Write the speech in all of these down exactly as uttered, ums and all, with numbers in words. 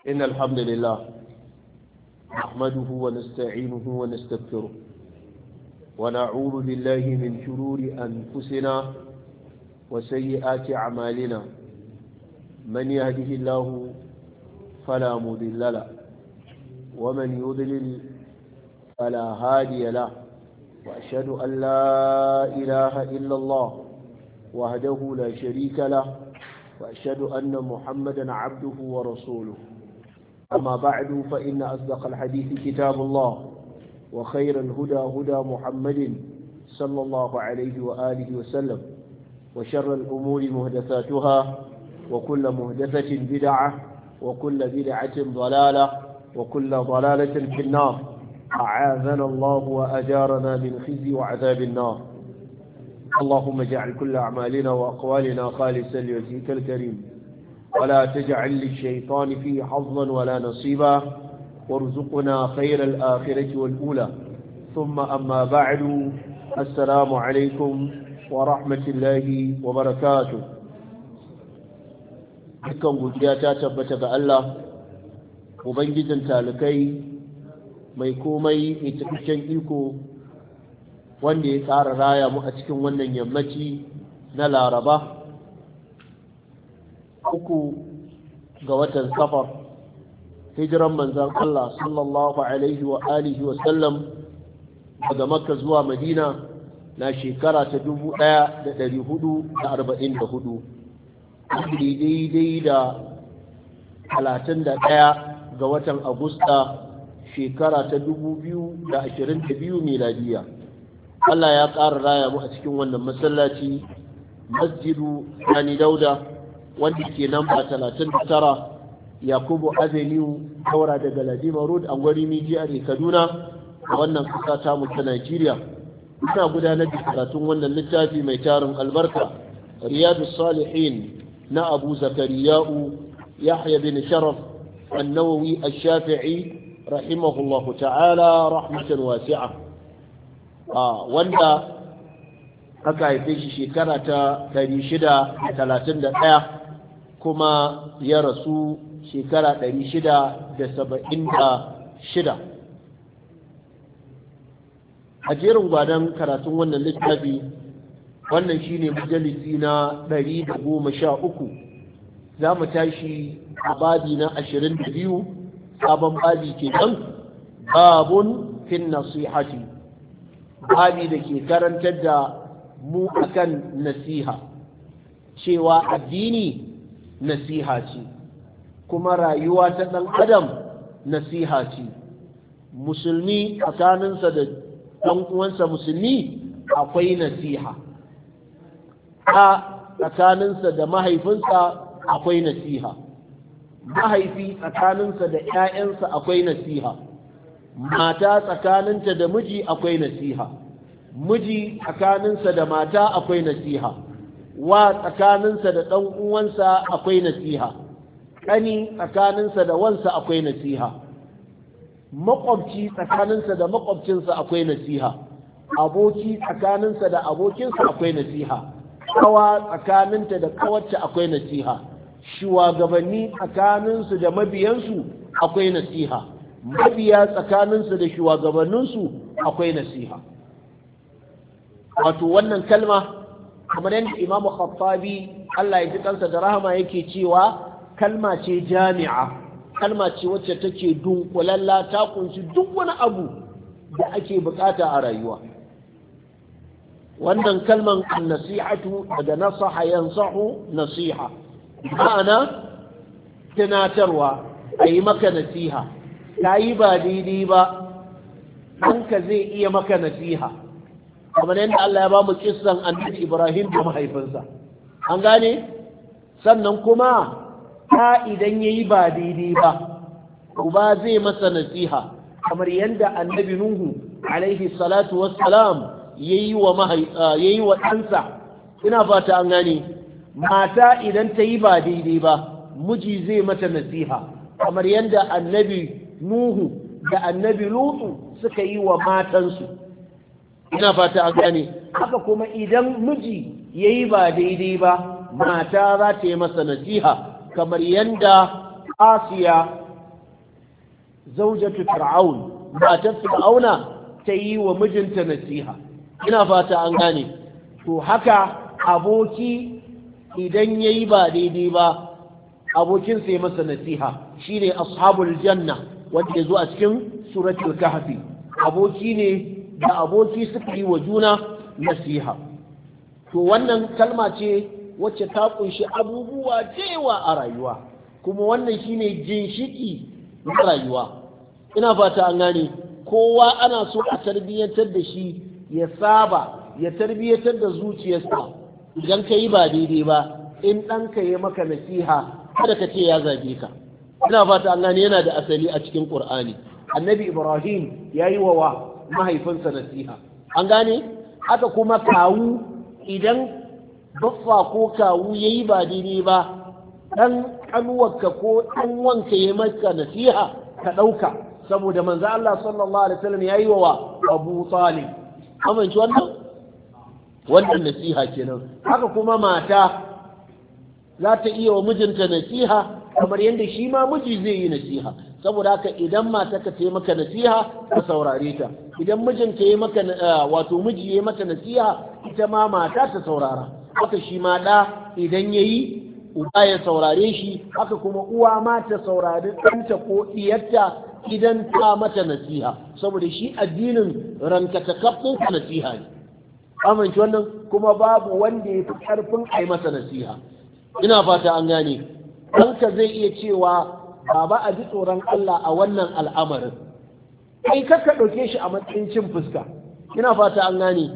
إن الحمد لله نحمده ونستعينه ونستغفره ونعوذ بالله من شرور أنفسنا وسيئات أعمالنا من يهده الله فلا مضل له ومن يضلل فلا هادي له وأشهد أن لا إله إلا الله وحده لا شريك له وأشهد أن محمدا عبده ورسوله أما بعد فإن أصدق الحديث كتاب الله وخير الهدى هدى محمد صلى الله عليه وآله وسلم وشر الأمور مهدثاتها وكل مهدثة بدعة وكل بدعة ضلالة وكل ضلالة في النار أعاذنا الله وأجارنا من خزي وعذاب النار اللهم اجعل كل أعمالنا وأقوالنا خالصا لوجهك الكريم ولا تجعل للشيطان فيه حظا ولا نصيبا وارزقنا خير الآخرة والأولى ثم أما بعد السلام عليكم ورحمة الله وبركاته dukkan godiya ta tabbata ga Allah ubangijin talikai mai komai mai cikakken iko wanda ya tsara raya mu a cikin wannan yammaci na Laraba uku ga watan Safar hijiran manzon Allah sallallahu alaihi wa alihi wa sallam daga Makka zuwa Madina na shekara ta dubu ɗaya da ɗari hudu da arba'in da hudu daidai da talatin da ɗaya ga watan Agusta shekara ta dubu biyu da ashirin da biyu miladiya. Allah ya ƙara raya mu a cikin wannan masallaci masjidu Sani Dauda wanda ke namba talatin da tara Yakubu Avenue daura daga Ladima Road a gwari Mijiyar Kaduna a wannan ƙasa ta mu ta Najeriya. Ina gudanar da karatun wannan littafi mai tarin albarka Riyadus Salihin na Abu Zakariya'u Yahya bin Sharaf An-Nawawi Ash-Shafi'i rahimahullahu ta'ala rahmatan wasi'a. a wanda aka haife shi shekara ta ɗari shida da talatin da ɗaya kuma ya rasu shekara ɗari shida da saba'in da shida. A jerin gwadon karatun wannan littafi wannan shine majalisi na ɗari da goma sha uku. Za mu tashi a babi na ashirin da biyu sabon babi ke nan babun fin nasihati, babi da ke karantar da mu akan nasiha cewa addini nasiha ce kuma rayuwa ta ɗan adam nasiha ce. Musulmi tsakaninsa da ɗan uwansa musulmi akwai nasiha, a tsakaninsa da mahaifinsa akwai nasiha, mahaifi tsakaninsa da 'ya'yansa akwai nasiha, mata tsakaninta da miji akwai nasiha, miji tsakaninsa da mata akwai nasiha, wa tsakaninsa da ɗan uwansa akwai nasiha, ƙani tsakaninsa da wansa akwai nasiha, maƙwabci tsakaninsa da maƙwabcinsa akwai nasiha, aboki tsakaninsa da abokinsa akwai nasiha, kawa tsakaninta da kawarta akwai nasiha, shugabanni tsakaninsu da mabiyansu akwai nasiha, mabiya tsakaninsu da shugabanninsu akwai nasiha. Wato wannan kalma kamar yadda Imam Khattabi Allah ya ji kansa da rahama yake cewa kalma ce jami'a, kalma ce wacce take dunkulalla ta kunshi duk wani abu da ake bukata a rayuwa. Wannan kalman an-nasihatu daga nasaha yansahu nasiha, ma'ana tunatarwa, ayi maka nasiha, ka yi ba daidai ba ɗanka zai iya maka nasiha, kamar yadda Allah ya ba mu kissan annabi Ibrahim da mahaifinsa an gane. Sannan kuma ta idan ya yi ba daidai ba uba zai masa nasiha, kamar yadda annabi Nuhu alaihi salatu wassalam ya yi wa ɗansa. Ina fata an gane. Mata idan ta yi ba daidai ba miji zai mata nasiha, kamar yadda annabi Nuhu da annabi Lutu suka yi wa matansu. Ina fata an gane. Haka kuma idan miji ya yi ba daidai ba mata za ta yi masa nasiha, kamar yadda Asiya zaujatu fir'aun matar fir'auna ta yi wa mijinta nasiha. Ina fata an gane. To haka aboki idan yayi ba daidai ba abokin sai masa nasiha, shine ashabul janna wanda yazo a cikin suratul kahfi. Aboki ne da aboki suka yi wa juna nasiha. To wannan kalma ce wacce ta kunshi abubuwa cewa a rayuwa, kuma wannan shine ginshiki na rayuwa. Ina fata an gane. Kowa ana so a tarbiyyantar da shi ya saba ya tarbiyyantar da zuciyarsa. Idan ka yi ba daidai ba, in ɗanka ya maka nasiha kada ka ce ya zage ka. Ina fata an gane, yana da asali a cikin Qur'ani. Annabi Ibrahim ya yi wa mahaifinsa nasiha. An gane. Haka kuma kawu, idan baffa ko kawu ya yi ba daidai ba, ɗan ƙanuwarka ko ɗan wanka ya maka nasiha ka ɗauka, saboda manzo Allah sallallahu alaihi wasallam ya yi wa Abu Talib. Amince wannan? Wannan nasiha kenan. Haka kuma mata za ta iya wa mijinta nasiha kamar yadda shi ma miji zai yi nasiha. Saboda haka idan mata ka yi maka nasiha ka saurare ta, idan mijinta ya maka wato miji ya mata nasiha ita ma mata ta saurara. Haka shi ma da idan yayi uba ya saurare shi, haka kuma uwa ma ta saurari ɗanta ko ɗiyarta idan ta mata nasiha, saboda shi addinin rankatakafin nasiha ne. Amince wannan? Kuma babu wanda ya fi ƙarfin a yi masa nasiha. Ina fata an gane. Ɗanka zai iya cewa baba a ji tsoron Allah a wannan al'amarin, kai kakka ɗauke shi a matsayin cin fuska. Ina fata an gane.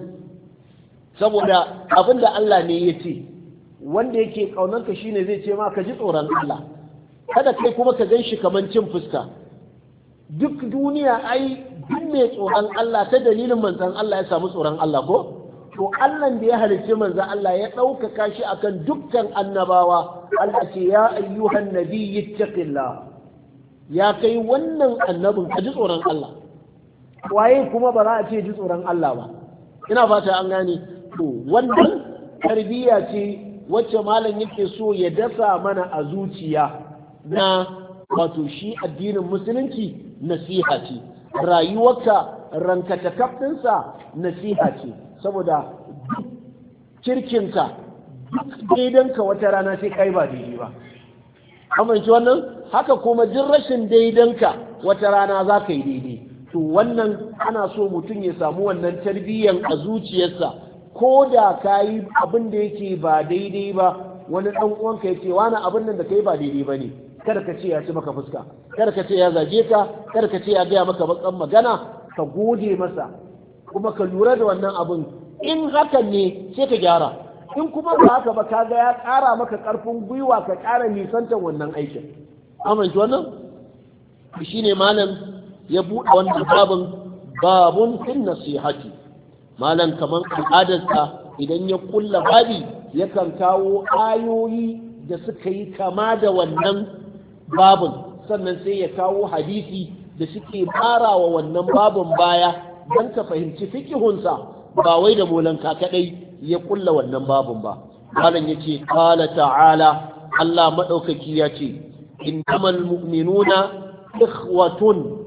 Saboda abin da Allah ne ya ce, wanda yake ƙaunarka shi ne zai ce ma ka ji tsoron Allah, kada kai kuma ka gan shi kamar cin fuska. Duk duniya ai duk mai tsoron Allah ta dalilin manzan Allah ya samu tsoron Allah ko? To Allah da ya halicci manzan Allah ya ɗaukaka shi akan dukkan annabawa. Allah ce ya ayyuhan nabiyyi ittaqillah, ya kai wannan annabin ka ji tsoron Allah. Waye kuma ba za a ce ji tsoron Allah ba? Ina fata an gane. To wannan tarbiyya ce wacce malam yake so ya dasa mana a zuciya na wato shi addinin musulunci nasiha ce, rayuwarka rankatakaf ɗinsa nasiha ce, saboda duk kirkinka duk daidanka wata rana sai kai ba daidai ba. Amince wannan? Haka kuma jin rashin daidanka wata rana za ka yi daidai. To wannan ana so mutum ya samu wannan tarbiyyan a zuciyarsa, ko da ka yi abin da yake ba daidai ba, wani ɗan uwanka ya ce wani abin nan da ka yi ba daidai ba ne, kada ka ce ya ci maka fuska, kada ka ce ya zage ka, kada ka ce ya gaya maka bakan magana, ka gode masa kuma ka lura da wannan abin. In hakan ne sai ka gyara, in kuma ba haka ba kaga ya ƙara maka ƙarfin gwiwa ka ƙara nisantar wannan aikin. Amince wannan? Shi ne malam ya buɗe wannan babin, babun fin nasihati. Malam kamar al'adarsa idan ya kulla babi yakan kawo ayoyi da suka yi kama da wannan babin, sannan sai ya kawo hadisi da suke wa wannan babin baya don ka fahimci fikihunsa, ba wai da molanka kadai ya kulla wannan babin ba. Malam yace qala ta'ala, Allah madaukaki yace innamal mu'minuna ikhwatun,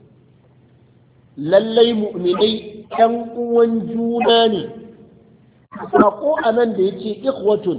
lallai mu'minai ‘yan uwan juna ne. Saƙo a nan da ya ce ikhwatun,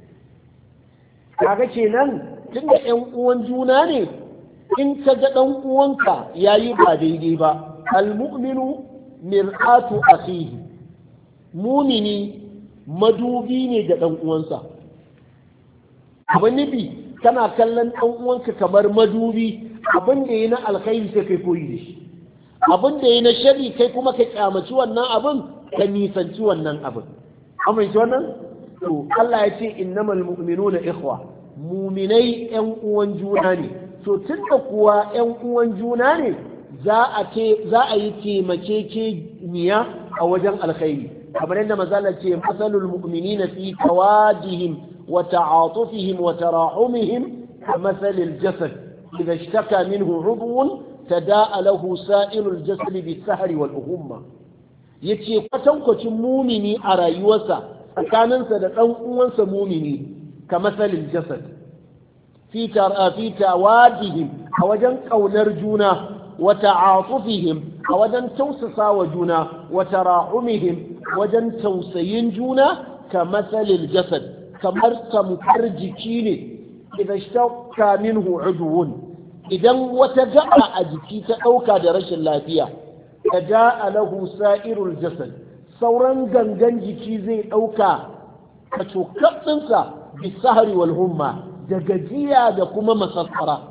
kaga kenan tun da ‘yan uwan juna ne, in ka ga ɗan uwanka ya yi ba daidai ba, al-mu'minu mir'atu akhihi, mumini madubi ne ga ɗan uwansa. Abin nufi kana kallon ɗan uwanka kamar madubi, abin da ya na alkhairi sai kai koyi da shi, abin da ya na shari kai kuma ka kyamaci wannan abin, ka nisanci wannan abin. Amince wannan? To Allah ya ce innamal mu'minuna ikhwa, muminai yan uwan juna ne. To tunda kuwa yan uwan juna ne, za a ce za a yi taimakekeniya a wajen alkhairi, kamar yadda mazala ce masalul mu'minina fi tawadihim wa ta'atufihim wa tarahumihim kamathalil jasad idha ishtaka minhu 'udwun tada'a lahu sa'irul jasad bis-sahri wal-humma. yace kwatankwacin mumini a rayuwarsa tsakaninsa da ɗan uwansa mumini kamathalil jasad fi tawadihim a wajen ƙaunar juna wa ta'atufihim a wajen tausasa wa juna wa tarahumihim wajen tausayin juna ka masalil jasad kamar tamkar jiki ne idan ishtaqqa minhu udwun idan wata gaba a jiki ta ɗauka da rashin lafiya ka ja'a lahu sa'irul jasad sauran gangan jiki zai ɗauka ka cokatsinsa bisahari wal humma da gajiya da kuma masassara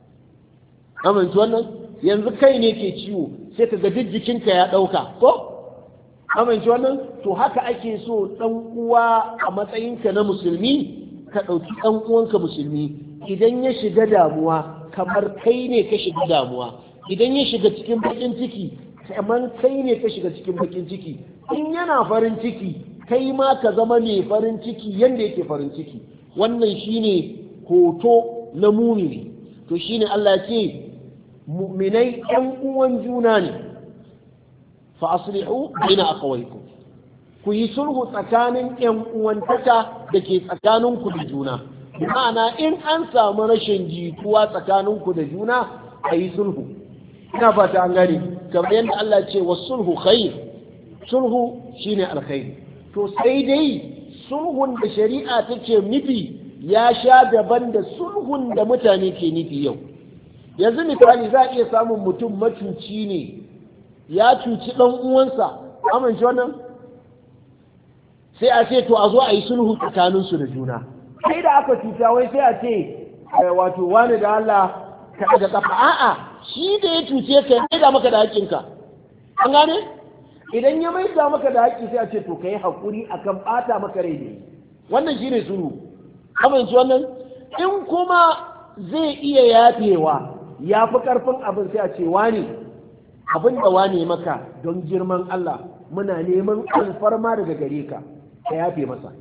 amince wannan yanzu kai ne ke ciwo sai ka ga jikinka ya ɗauka ko amince wannan to haka ake so ɗan uwa a matsayinka na musulmi ka ɗauki ɗan uwanka musulmi idan ya shiga damuwa kamar kai ne ka shiga damuwa idan ya shiga cikin bakin ciki kamar kai ne ka shiga cikin bakin ciki in yana farin ciki kai ma ka zama mai farin ciki yanda yake farin ciki wannan shine hoto na mumini to shine Allah ya ce mu'minai ƴan uwan juna ne fa aslihu baina aqwaykum ku yi sulhu tsakanin ƴan uwantaka da ke tsakaninku da juna ma'ana in an samu rashin jituwa tsakaninku da juna a yi sulhu ina fata an gane kamar yadda Allah ce wa sulhu khair sulhu shine alkhairi to sai dai sulhun da shari'a take nufi ya sha daban da sulhun da mutane ke nufi yau yanzu misali za a iya samun mutum macuci ne ya cuci ɗan uwansa amince wannan sai a ce to a zo a yi sulhu tsakaninsu da juna sai da aka cuta wai sai a ce wato wani da Allah ka da kafa a'a shi da ya cuce ka ya maida maka da haƙƙinka an gane idan ya maida maka da haƙƙi sai a ce to kai haƙuri akan ɓata maka rai ne wannan shine sulhu amince wannan in kuma zai iya yafewa ya fi ƙarfin abin sai a ce wani abin da wani maka don girman Allah muna neman alfarma daga gare ka ka yafe masa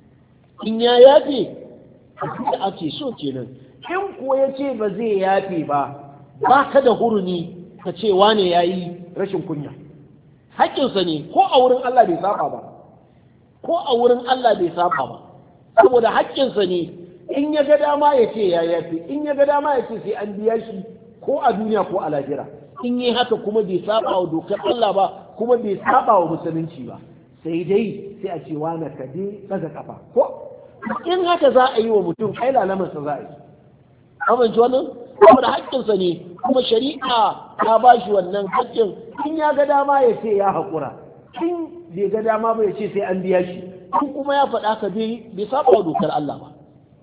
in ya yafe da ake so kenan in kuwa ya ce ba zai yafe ba ba ka da hurumi ka ce wane ya yi rashin kunya haƙƙinsa ne ko a wurin Allah bai saba ba ko a wurin Allah bai saba ba saboda haƙƙinsa ne in ya ga dama ya ce ya yafe in ya ga dama ya ce sai an biya shi ko a duniya ko a lahira in yi haka kuma bai saba wa dokar Allah ba kuma bai saba wa musulunci ba sai dai sai a ce wane ka dai daga kafa ko in haka za a yi wa mutum kai lalamarsa za a yi amince wannan saboda haƙƙinsa ne kuma shari'a ta ba shi wannan haƙƙin in ya ga dama ya ce ya haƙura in bai ga dama ba ya ce sai an biya shi in kuma ya faɗa ka bai bai saba wa dokar Allah ba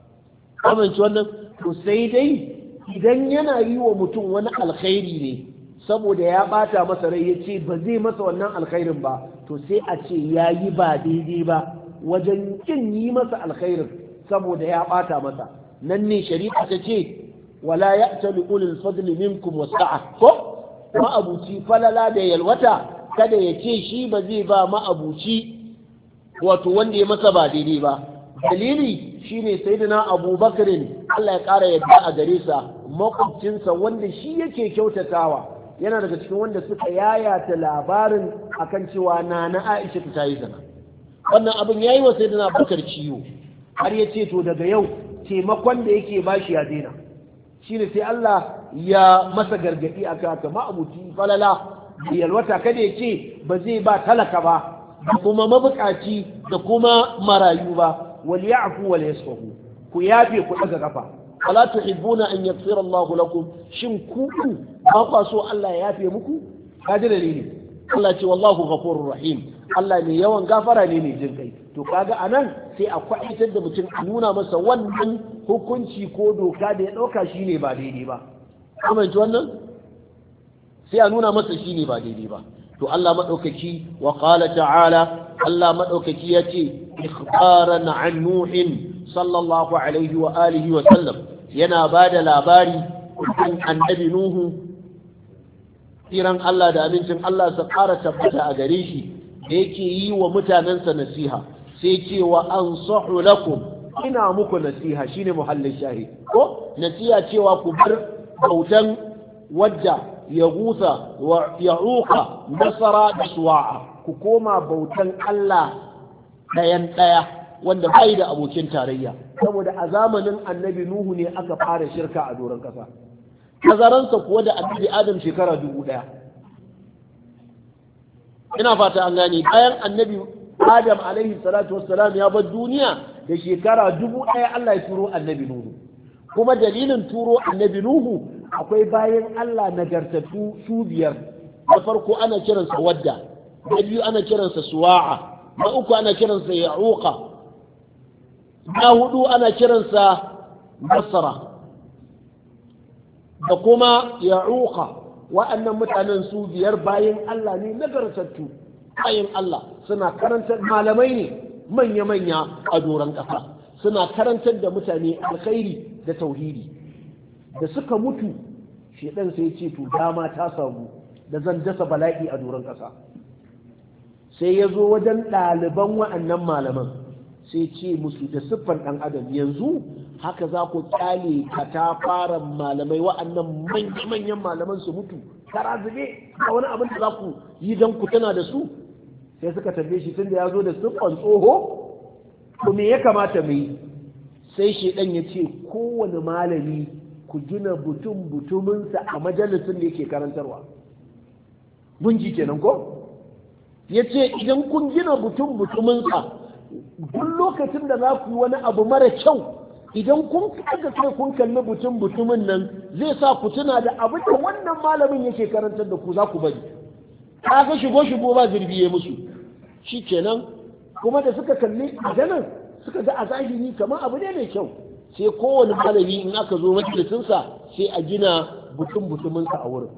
amince wannan to sai dai idan yana yi wa mutum wani alkhairi ne saboda ya bata masa rai ya ce ba zai masa wannan alkhairin ba to sai a ce ya yi ba daidai ba wajen kin yi masa alkhairin saboda ya bata masa nan ne shari'a ta ce wala ya'tali ulul fadli minkum wasa'a ko ma'abuci falala da yalwata kada ya ce shi ba zai ba ma'abuci wato wanda ya masa ba daidai ba dalili shine sayyidina abubakar Allah ya kara yadda a gare sa makwabcinsa wanda shi yake kyautatawa yana daga cikin wanda suka yayata labarin akan cewa nana Aisha ta yi zina wannan abin yayi wa sayyidina Abubakar ciwo har ya ce to daga yau taimakon da yake bashi ya daina shine sai Allah ya masa gargadi akan haka ma'abuci falala da yalwata kada ya ce ba zai ba talaka ba da kuma mabukaci da kuma marayu ba wal ya'fu wal yasfahu ku yafe ku daga kafa wala tuhibbuna an yaghfira Allahu lakum shin ku ba kwa so Allah ya yafe muku kaji dalili Allah ce wallahu ghafurur rahim Allah ne yawan gafara ne mai jin kai to kaga anan sai a kwaitar da mutum a nuna masa wannan hukunci ko doka da ya dauka shine ba daidai ba amince wannan sai a nuna masa shine ba daidai ba to Allah madaukaki wa qala ta'ala Allah madaukaki yace ikhbaran an nuhin sallallahu alaihi wa alihi wa sallam yana bada labari kan annabi nuhu kiran Allah da abincin Allah sa ƙara tabbata a gare shi da yake yi wa mutanensa nasiha sai ce wa ansahu lakum ina muku nasiha shine muhallin shahid ko nasiha cewa ku bar bautan wadda ya gusa wa ya'uqa nasara da suwa'a ku koma bautan Allah ɗayan ɗaya wanda bai da abokin tarayya saboda a zamanin annabi nuhu ne aka fara shirka a doron kasa tazaransa kuwa da annabi adam shekara dubu ɗaya. ina fata an gane bayan annabi adam alaihi salatu wassalam ya bar duniya da shekara dubu ɗaya Allah ya turo annabi nuhu kuma dalilin turo annabi nuhu akwai bayan Allah nagartattu su biyar na farko ana kiransa wadda na biyu ana kiransa suwa'a na uku ana kiransa ya'uqa na hudu ana kiransa nasara da kuma ya'uqa wa'annan mutanen su biyar bayan Allah ne nagartattu bayan Allah suna karantar malamai ne manya-manya a doron ƙasa suna karantar da mutane alkhairi da tauhidi da suka mutu shedan sai ce to dama ta samu da zan dasa bala'i a doron ƙasa sai ya zo wajen ɗaliban wa'annan malaman sai ce musu da siffar ɗan adam yanzu haka za ku kyale katafaren malamai wa'annan manyan malaman su mutu kara zube a wani abin da za ku yi don ku tana da su sai suka tambaye shi tun da ya zo da siffar tsoho to me ya kamata mu yi sai shedan ya ce kowane malami ku gina butun butuminsa a majalisun da yake karantarwa gunji kenan ko ya ce idan kun gina butun butuminsa duk lokacin da za ku yi wani abu mara kyau idan kun kaga kai kun kalli butun butumin nan zai sa ku tuna da abin da wannan malamin yake karantar da ku za ku bari kaga shigo shigo ba zirbiye musu shi kenan kuma da suka kalli maganar suka ga a zahiri kamar abu ne mai kyau sai kowane malami in aka zo majalisinsa sai a gina butun butuminsa a wurin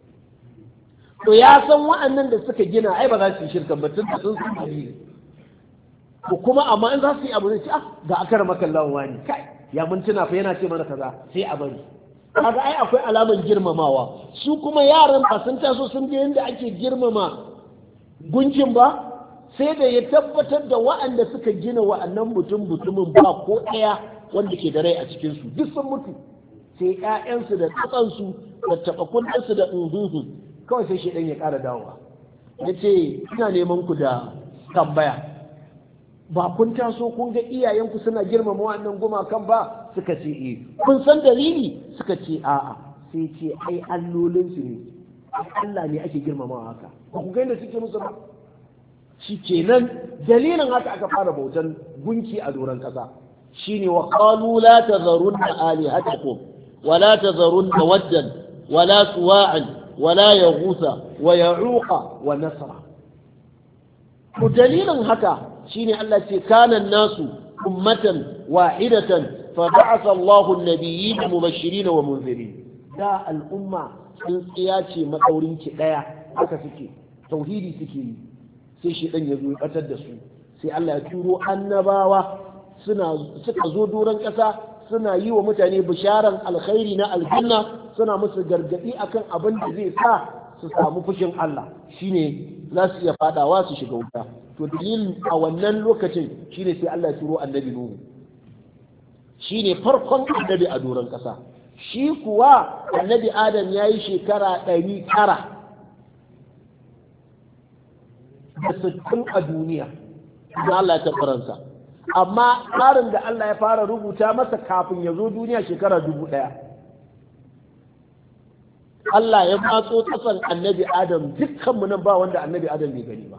to ya san wa'annan da suka gina ai ba za su yi shirka ba tun da sun san dalili ko kuma amma in za su yi abu ne ce ah ga akar makallan wani kai ya mun tuna fa yana ce mana kaza sai a bari kaga ai akwai alaman girmamawa su kuma yaran ba sun taso sun ga yadda ake girmama gunkin ba sai da ya tabbatar da wa'anda suka gina wa'annan mutum mutumin ba ko ɗaya wanda ke da rai a cikinsu duk sun mutu sai ƴaƴansu da tsatsansu da taɓakunansu da unhuhu kawai sai shaidan ya ƙara dawowa ya ce ina neman ku da tambaya ba kun taso kun ga iyayenku suna girmama wa'annan gumakan ba suka ce eh kun san dalili suka ce a'a sai ce ai allolinsu ne Allah ne ake girmamawa haka ba ku ga yadda suke musu ba shi kenan dalilin haka aka fara bautan gunki a doron kasa shine wa qalu la tadharunna alihatakum wa la tadharunna waddan wa la suwa'an wa la yaghutha wa ya'uqa wa nasra to dalilin haka shine Allah ce kana nasu ummatan wahidatan fa ba'atha Allahu an-nabiyyin mubashirin wa munzirin da al'umma sun tsiya ce madaurin ki daya haka suke tauhidi suke yi sai shi ɗan ya zo ya ɓatar da su sai Allah ya turo annabawa suna suka zo doron ƙasa suna yi wa mutane bisharan alkhairi na aljanna suna musu gargaɗi akan abin da zai sa su samu fushin Allah shine za su iya fadawa su shiga wuta to dalilin a wannan lokacin shine sai Allah ya turo annabi Nuhu shine farkon annabi a doron ƙasa shi kuwa annabi Adam ya yi shekara ɗari tara da sittin a duniya da Allah ya tabbaransa amma tsarin da Allah ya fara rubuta masa kafin ya zo duniya shekara dubu ɗaya Allah ya matso tsasan annabi Adam dukkanmu nan ba wanda annabi Adam bai gani ba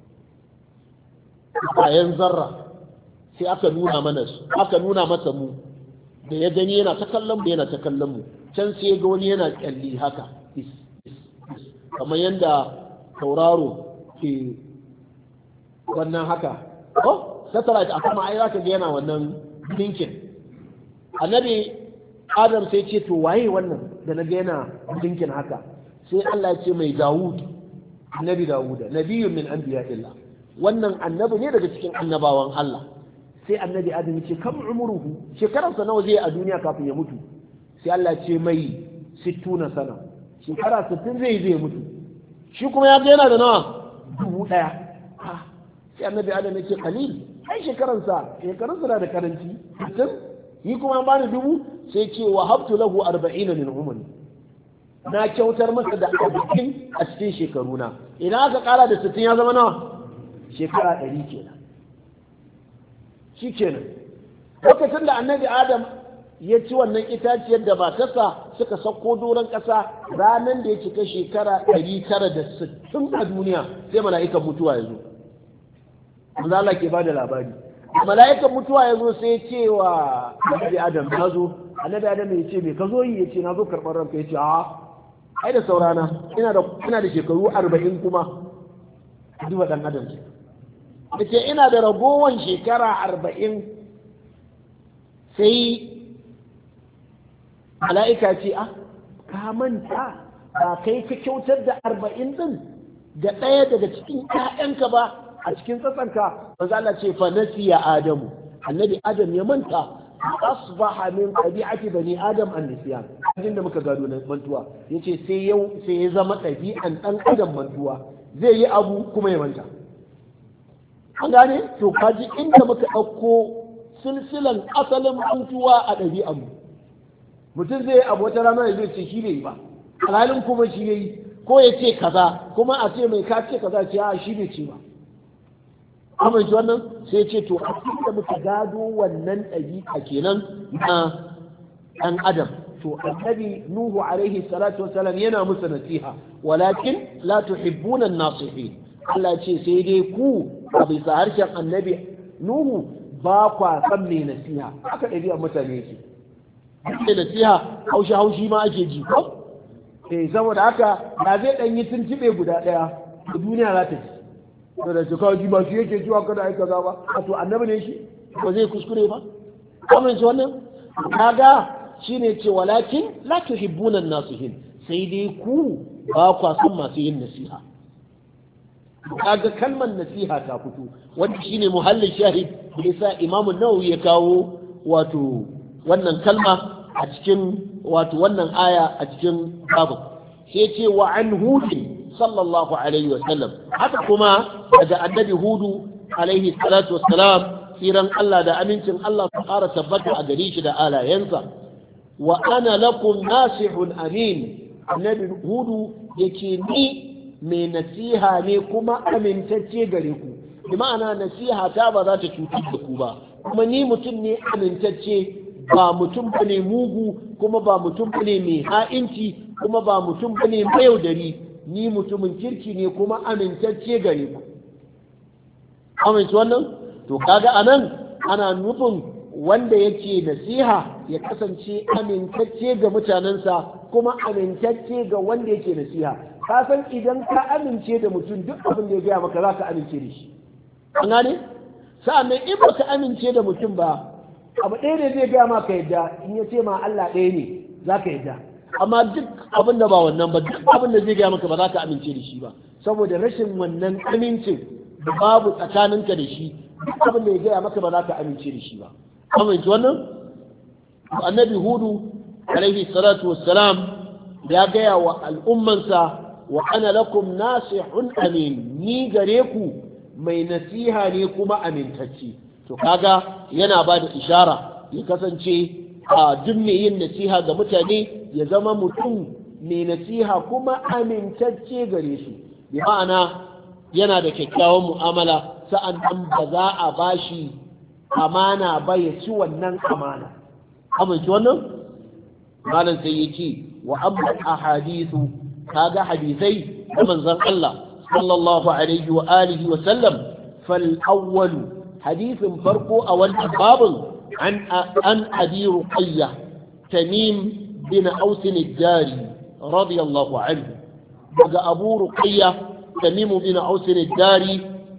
bayan zarra sai aka nuna mana su aka nuna masa mu da ya gani yana ta kallon mu yana ta kallon mu can sai ga wani yana kyalli haka kamar yadda tauraro ke wannan haka ko satellite a kuma ai zaka ga yana wannan blinking annabi Adam sai ce to waye wannan da na ga yana blinking haka sai Allah ya ce mai Dawud annabi Dawud nabiyyun min anbiya'illah wannan annabi ne daga cikin annabawan Allah sai annabi Adam ya ce kam umruhu shekaransa nawa zai a duniya kafin ya mutu sai Allah ya ce mai sittuna sana shekara sittin zai zai mutu shi kuma ya ga yana da nawa dubu daya sai annabi Adam ya ce qalil ai shekaransa shekaransa na da karanci sittin yi kuma ba ni dubu sai ce wa habtu lahu arba'ina min umri na kyautar masa da arba'in a cikin shekaruna idan aka kara da sittin ya zama nawa shekara ɗari kenan shi kenan lokacin da annabi Adam ya ci wannan itaciyar da matarsa suka sauko doron ƙasa ranar da ya cika shekara ɗari tara da sittin a duniya sai mala'ikan mutuwa ya zo. Manzo Allah ke bada labari. Mala'ikan mutuwa ya zo sai ya ce wa Annabi Adam ya zo. Annabi Adam ya ce me ka zo yi? Ya ce na zo karɓar ranka. Ya ce a ai da saurana ina da ina da shekaru arba'in kuma. Duba ɗan Adam ce. Ya ce ina da ragowan shekara arba'in. Sai mala'ika ce a ka manta ba kai ka kyautar da arba'in din ga ɗaya daga cikin ƴaƴanka ba a cikin tsatsanka. Manzo Allah ce fa nasiya Adamu, annabi Adam ya manta, asbaha min tabi'ati bani Adam an-nisyan. Inda muka gado na mantuwa yace sai yau sai ya zama ɗabi'an ɗan Adam mantuwa, zai yi abu kuma ya manta. An gane to kaji inda muka ɗauko silsilan asalin mantuwa a ɗabi'an mu. Mutum zai abu wata rana ya zai ce shi bai ba, alhalin kuma shi yayi, ko ya ce kaza kuma a ce mai ka ce kaza ce a shi bai ce ba. Amince wannan sai ce to a cikin da muka gado wannan ɗabi'a kenan na ɗan adam. To annabi Nuhu alaihi salatu wasalam yana musu nasiha, walakin la tuhibbuna an-nasihin. Allah ce sai dai ku a bisa harshen annabi Nuhu ba kwa san mai nasiha. Haka ɗabi'ar mutane ce. Ake nasiha haushi haushi ma ake ji ko? Eh saboda haka da zai ɗan yi tuntube guda ɗaya da duniya za ta ji. Da su kawo ji ba su yake cewa kada aika za ba. A to annabi ne shi ba zai kuskure ba. Kamar shi wannan kaga shine ce walakin la tuhibbuna an-nasihin, sai dai ku ba kwa san masu yin nasiha. Kaga kalmar nasiha ta fito wanda shine muhallin shahid da yasa Imam an-Nawawi ya kawo wato wannan kalma a cikin wato wannan aya a cikin babu. Sai ce wa an hudin sallallahu alaihi wa sallam, haka kuma daga annabi Hudu alaihi salatu wassalam, tsiran Allah da amincin Allah su ƙara tabbata a gare shi da alayensa. Wa ana lakum nasihun amin, annabi Hudu yake ni mai nasiha ne kuma amintacce gare ku, bi ma'ana nasiha ta ba za ta cutar da ku ba, kuma ni mutum ne amintacce, ba mutum bane mugu, kuma ba mutum bane mai ha'inci, kuma ba mutum bane mayaudari, ni mutumin kirki ne kuma amintacce gare ku. Amince wannan? To kaga anan ana nufin wanda yake nasiha ya kasance amintacce ga mutanensa kuma amintacce ga wanda yake nasiha. Ka san idan ka amince da mutum duk abin da ya gaya maka za ka amince da shi. An gane? Sa'annan in ba ka amince da mutum ba, abu ɗaya ne zai gaya maka yadda, in ya ce ma Allah ɗaya ne za ka yadda. Amma duk abin da ba wannan ba, duk abin da zai gaya maka ba za ka amince da shi ba, saboda rashin wannan amincin da babu tsakaninka da shi, duk abin da ya gaya maka ba za ka amince da shi ba. Amince wannan? Annabi Hudu alaihi salatu wassalam ya gaya wa al'ummansa wa ana lakum nasihun amin, ni gare ku mai nasiha ne kuma amintacce. To kaga yana ba da ishara ya kasance a duk mai yin nasiha ga mutane ya zama mutum mai nasiha kuma amintacce gare su, bi ma'ana yana da kyakkyawan mu'amala, sa'an nan ba za a bashi amana ba ya ci wannan amana. Amince wannan? Malam sai ya ce wa amma ahadithu, kaga hadisai da manzon Allah sallallahu alaihi wa alihi wa sallam, fal awwalu hadisin farko a wannan babin عن عن أبي رقية تميم بن أوس الداري رضي الله عنه. بقى أبو رقية تميم بن أوس الداري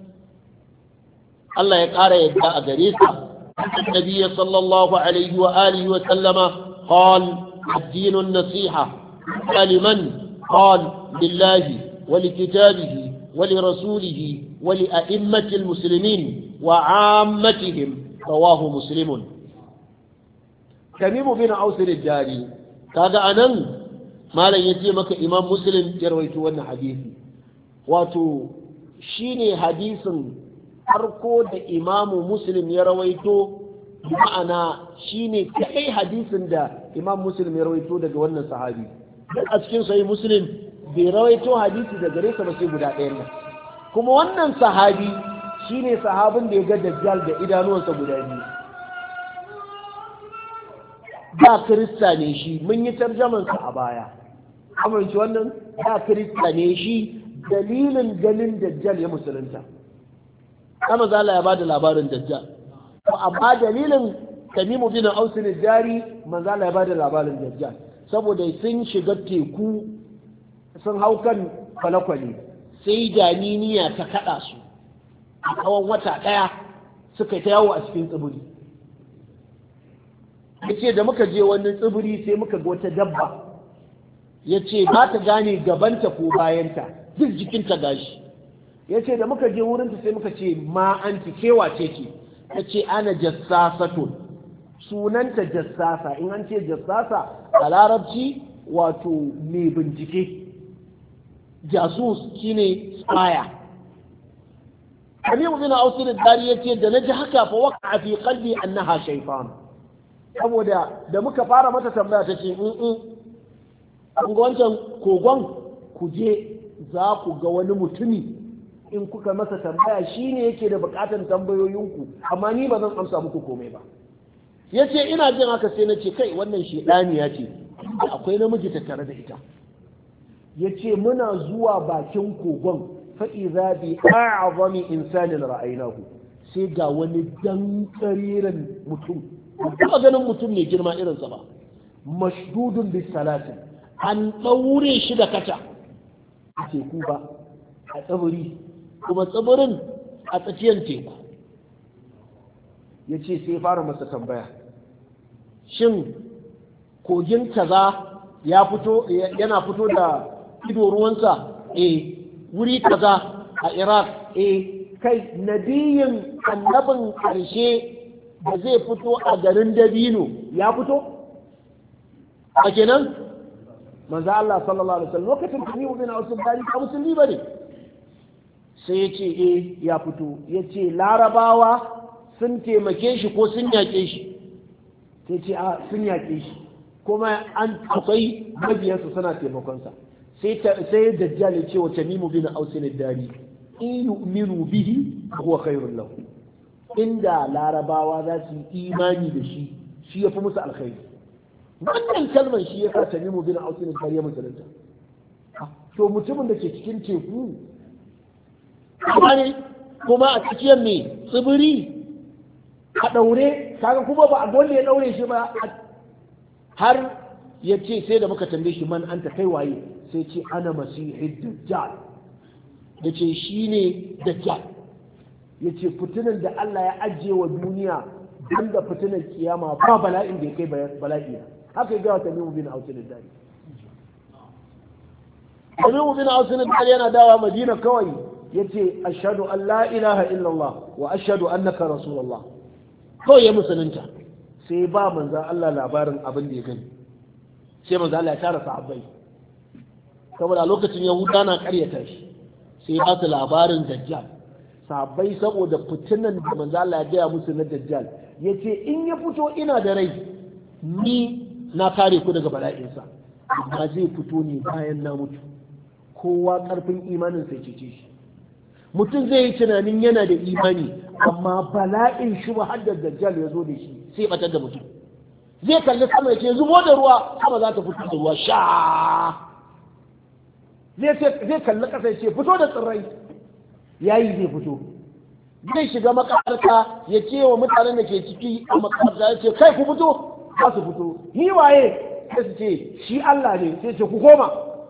الله يقال يدعى قريسة النبي صلى الله عليه وآله وسلم قال الدين النصيحة. قال لمن؟ قال لله ولكتابه ولرسوله ولأئمة المسلمين وعامتهم. رواه مسلم. تميم بن أوس الداري kaga anan malam yace maka Imam Muslim ya rawaito wannan hadisi, wato shine hadisin farko da Imam Muslim ya rawaito, ma'ana shine kai hadisin da Imam Muslim ya rawaito daga wannan sahabi. A cikin sahih Muslim bai rawaito hadisi daga gare sa ba sai guda ɗayan nan, kuma wannan sahabi shine sahabin da ya ga Dajjal da idanuwansa guda biyu. da kirista ne shi, mun yi tarjamansa a baya amince wannan da kirista ne shi, dalilin ganin dajjal ya musulunta. kama zala ya bada labarin dajjal, amma dalilin Tamimu bin Aus al-Dari manzala ya bada labarin dajjal saboda sun shiga teku sun hau kan kwale-kwale sai janiniya ta kada su a tsawon wata daya suka ta yawo a cikin tsibiri. yace da muka je wani tsibiri sai muka ga wata dabba, yace ba ta gane gabanta ko bayanta, duk jikinta gashi. yace da muka je wurinta sai muka ce ma anti kewa ce ki, tace ana jassasatun, sunanta jassasa. in an ce jassasa a larabci wato mai bincike, jasus shine spaya. Tamimu bin Aus al-Dari yace da naji haka fa waqa fi qalbi annaha shaytan, saboda da muka fara mata tambaya tace in in an ga wancan kogon ku je za ku ga wani mutumi, in kuka masa tambaya shine yake da bukatar tambayoyinku, amma ni ba zan amsa muku komai ba. yace ina jin haka sai nace kai wannan shedaniya ce, akwai namiji tattare da ita. yace muna zuwa bakin kogon fa'iza bi a'azami insanin ra'aynahu, sai ga wani dan kariran mutum, ba ganin mutum ne girma irinsa ba, mashdudun bis salatin, an daure shi da kata a teku ba, a tsibiri, kuma tsibirin a tsakiyar teku. yace sai fara masa tambaya, shin kogin kaza ya fito yana fito da ido ruwansa? eh wuri kaza a Iraq, eh kai nabiyin annabin karshe da zai fito a garin Dabino ya fito a kenan manzo Allah sallallahu alaihi wasallam lokacin da ni bin Aus bari ka musulmi bane, sai yace eh ya fito. yace larabawa sun taimake shi ko sun yake shi? sai ce a sun yake shi, kuma an akwai mabiyansa suna taimakonsa. sai sai dajjal ya ce wa Tamimu bin Aus al-Dari in yu'minu bihi huwa khairul lahu, inda larabawa za su yi imani da shi shi yafi musu alkhairi. wannan kalmar shi ya sa Tamimu bin Aus al-Dari ya musulunta. to mutumin da ke cikin teku kuma a cikin me tsibiri a daure, kaga kuma ba a gonda ya daure shi ba, har ya ce sai da muka tambaye shi man anta kai waye, sai ce ana masihid dajjal, ya ce shi ne dajjal. ya ce fitinan da Allah ya ajiye wa duniya don da fitinan kiyama ba bala'in da ya kai bala'i. haka ya gawa Tamimu bin Aus al-Dari. Tamimu bin Aus al-Dari yana dawa Madina kawai ya ce ashhadu an la ilaha illallah wa ashhadu annaka rasulullah, kawai ya musulunta. sai ba manzan Allah labarin abin da ya gani, sai manzan Allah ya tara sahabbai, saboda lokacin Yahuda na karyata shi, sai ba su labarin dajjal. sahabbai saboda fitinan da manzan Allah ya gaya musu na dajjal, ya ce in ya fito ina da rai ni na kare ku daga bala'insa, amma zai fito ne bayan na mutu, kowa karfin imanin sai cece shi. mutum zai yi tunanin yana da imani, amma bala'in shi har da dajjal ya zo da shi sai batar da mutum. zai kalli sama ya ce zubo da ruwa, sama za ta fito da ruwa sha. zai kalli ƙasa ya ce fito da tsirrai, yayi zai fito. zai shiga makabarta ya ce wa mutanen da ke ciki a makabarta ya ce kai ku fito, za su fito. ni waye? sai su ce shi Allah ne, sai ce ku koma.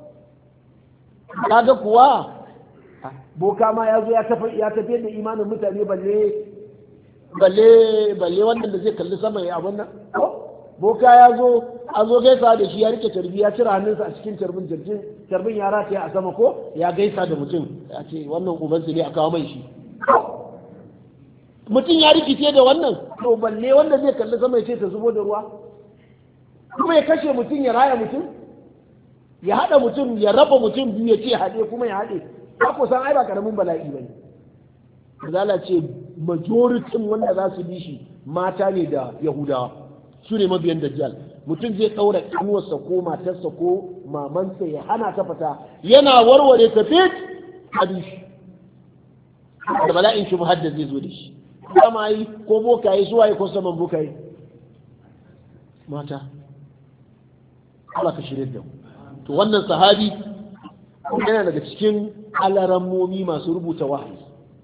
kaga kuwa boka ma ya zo ya tafi da imanin mutane, balle balle balle wannan da zai kalli sama ya abun nan. boka ya zo a zo gaisa da shi, ya rike tarbi, ya cire hannunsa a cikin tarbin jirgin tarbin ya rataya a sama, ko ya gaisa da mutum, ya ce wannan ubansu ne a kawo mai shi. mutum ya rikice da wannan, to balle wanda zai kalli sama ya ce ta zubo da ruwa, kuma ya kashe mutum ya raya mutum, ya haɗa mutum ya raba mutum biyu ya ce haɗe kuma ya haɗe. ba ku san ai ba karamin bala'i bane. Zala ce majoritin wanda za su bi shi mata ne da Yahudawa, su ne mabiyan Dajjal. mutum zai ɗaura ƙanuwarsa ko matarsa ko mamansa ya hana ta fita, yana warware ta fit a bi shi da bala'in shi muhaddar zai zo da shi. Kama yi ko bokaye suwaye ko saman bokaye mata Allah ka shirye da mu to wannan sahabi yana daga cikin alarammomi masu rubuta wahayi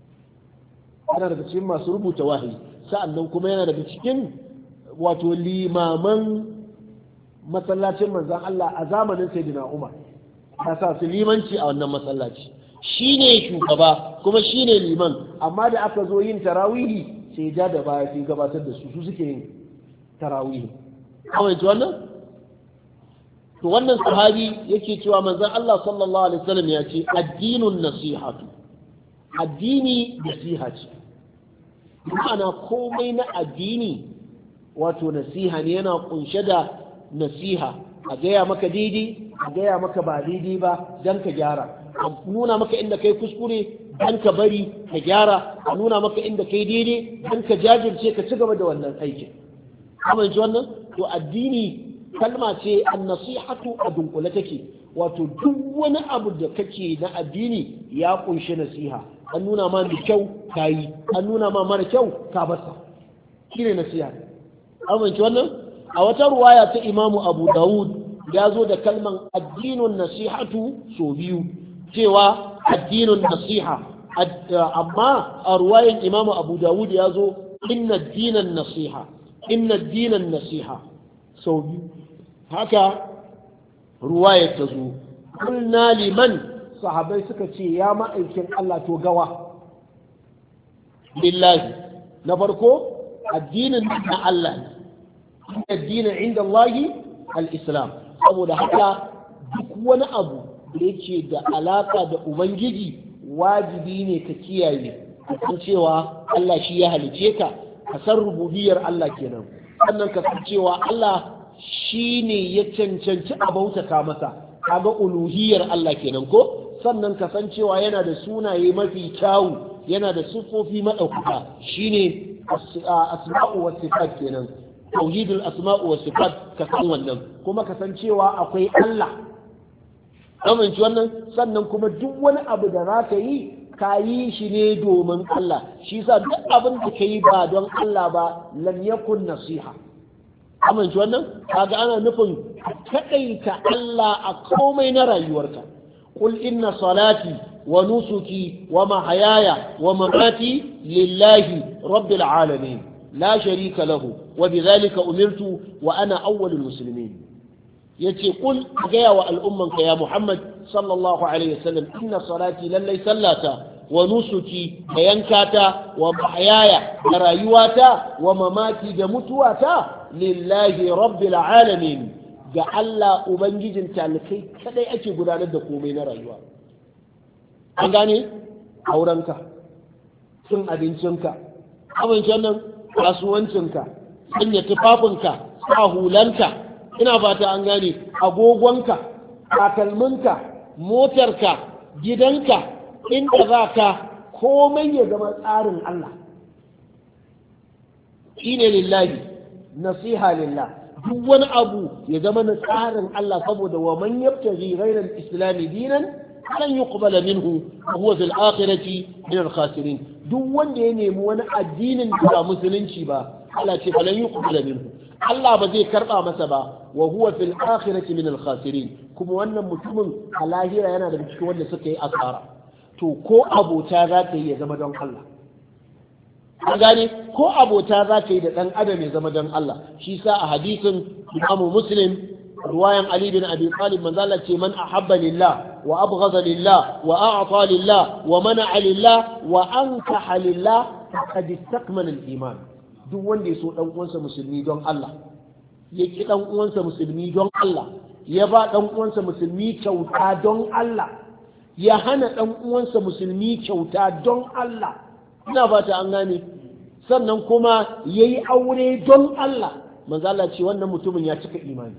yana daga cikin masu rubuta wahayi sa'annan kuma yana daga cikin wato limaman masallacin manzon Allah a zamanin Sayyidina Umar ya sa su limanci a wannan masallaci shine shugaba kuma shine liman amma da aka zo yin tarawihi sai ja da baya sai gabatar da su su suke yin tarawihi kawai ji wannan to wannan sahabi yake cewa manzon Allah sallallahu alaihi wasallam ya ce addinun nasihatu addini nasiha ce ma'ana komai na addini wato nasiha ne yana kunshe da nasiha a gaya maka daidai a gaya maka ba daidai ba dan ka gyara a nuna maka inda kai kuskure dan ka bari ka gyara a nuna maka inda kai daidai dan ka jajirce ka ci gaba da wannan aikin kamar ji wannan to addini kalma ce an-nasihatu a dunkule take wato duk wani abu da kake na addini ya kunshi nasiha an nuna ma mai kyau kayi an nuna ma mara kyau ka basa shine nasiha amince wannan a wata ruwaya ta Imamu Abu Dawud ya zo da kalman addinun nasihatu so biyu cewa addinun nasiha amma a ruwayan Imamu Abu Dawud ya zo inna dinan nasiha inna dinan nasiha sau biyu haka ruwayar ta zo kulna liman sahabai suka ce ya ma'aikin Allah to gawa lillahi na farko addinin na Allah ne addinin inda Allah al-islam saboda haka duk wani abu da yake da alaka da ubangiji wajibi ne ka kiyaye kan cewa Allah shi ya halice ka ka san rububiyar Allah kenan sannan ka san cewa Allah shi ne ya cancanci a bautaka masa kaga uluhiyar Allah kenan ko sannan ka san cewa yana da sunaye mafi kyawu yana da siffofi madaukaka shine asma'u was sifat kenan tauhidul asma'u was sifat ka san wannan kuma ka san cewa akwai Allah amince wannan sannan kuma duk wani abu da za ka yi ka yi shi ne domin Allah shi yasa duk abin da ka yi ba don Allah ba lam yakun nasiha amince wannan kaga ana nufin kadaita Allah a komai na rayuwarka qul inna salati wa nusuki wa mahayaya wa mamati lillahi rabbil alamin la sharika lahu wa bidhalika umirtu wa ana awwalul muslimin yace qul gaya wa al'ummanka ya Muhammad sallallahu alaihi wasallam inna salati lallai sallata wa nusuki da yankata wa mahayaya da rayuwata wa mamati da mutuwata lillahi rabbil alamin ga Allah ubangijin talikai kadai ake gudanar da komai na rayuwa an gane aurenka cin abincinka abincin nan kasuwancinka sanya tufafinka sa hulanka ina fata an gane agogonka takalminka motarka gidanka inda za ka komai ya zama tsarin Allah shine lillahi nasiha lillah duk wani abu ya zama na tsarin Allah saboda wa man yabtaghi ghayra al-islam dinan lan yuqbala minhu wa huwa fil akhirati min al-khasirin duk wanda ya nemi wani addinin da ba musulunci ba Allah ce falan yuqbala minhu Allah ba zai karba masa ba wa huwa fil akhirati min al-khasirin kuma wannan mutumin a lahira yana da cikin wanda suka yi asara to ko abota za ta yi ya zama don Allah an gane ko abota za ta yi da ɗan adam ya zama don Allah shi sa a hadisin Imam Muslim ruwayan Ali bin Abi Talib manzo Allah ce man ahabba lillah wa abghadha lillah wa a'ta lillah wa mana'a lillah wa ankaha lillah faqad istakmala al-iman duk wanda ya so dan uwansa musulmi don Allah ya ki dan uwansa musulmi don Allah ya ba dan uwansa musulmi kyauta don Allah ya hana dan uwansa musulmi kyauta don Allah ina fata an gane sannan kuma yayi aure don Allah manzo Allah ce wannan mutumin ya cika imani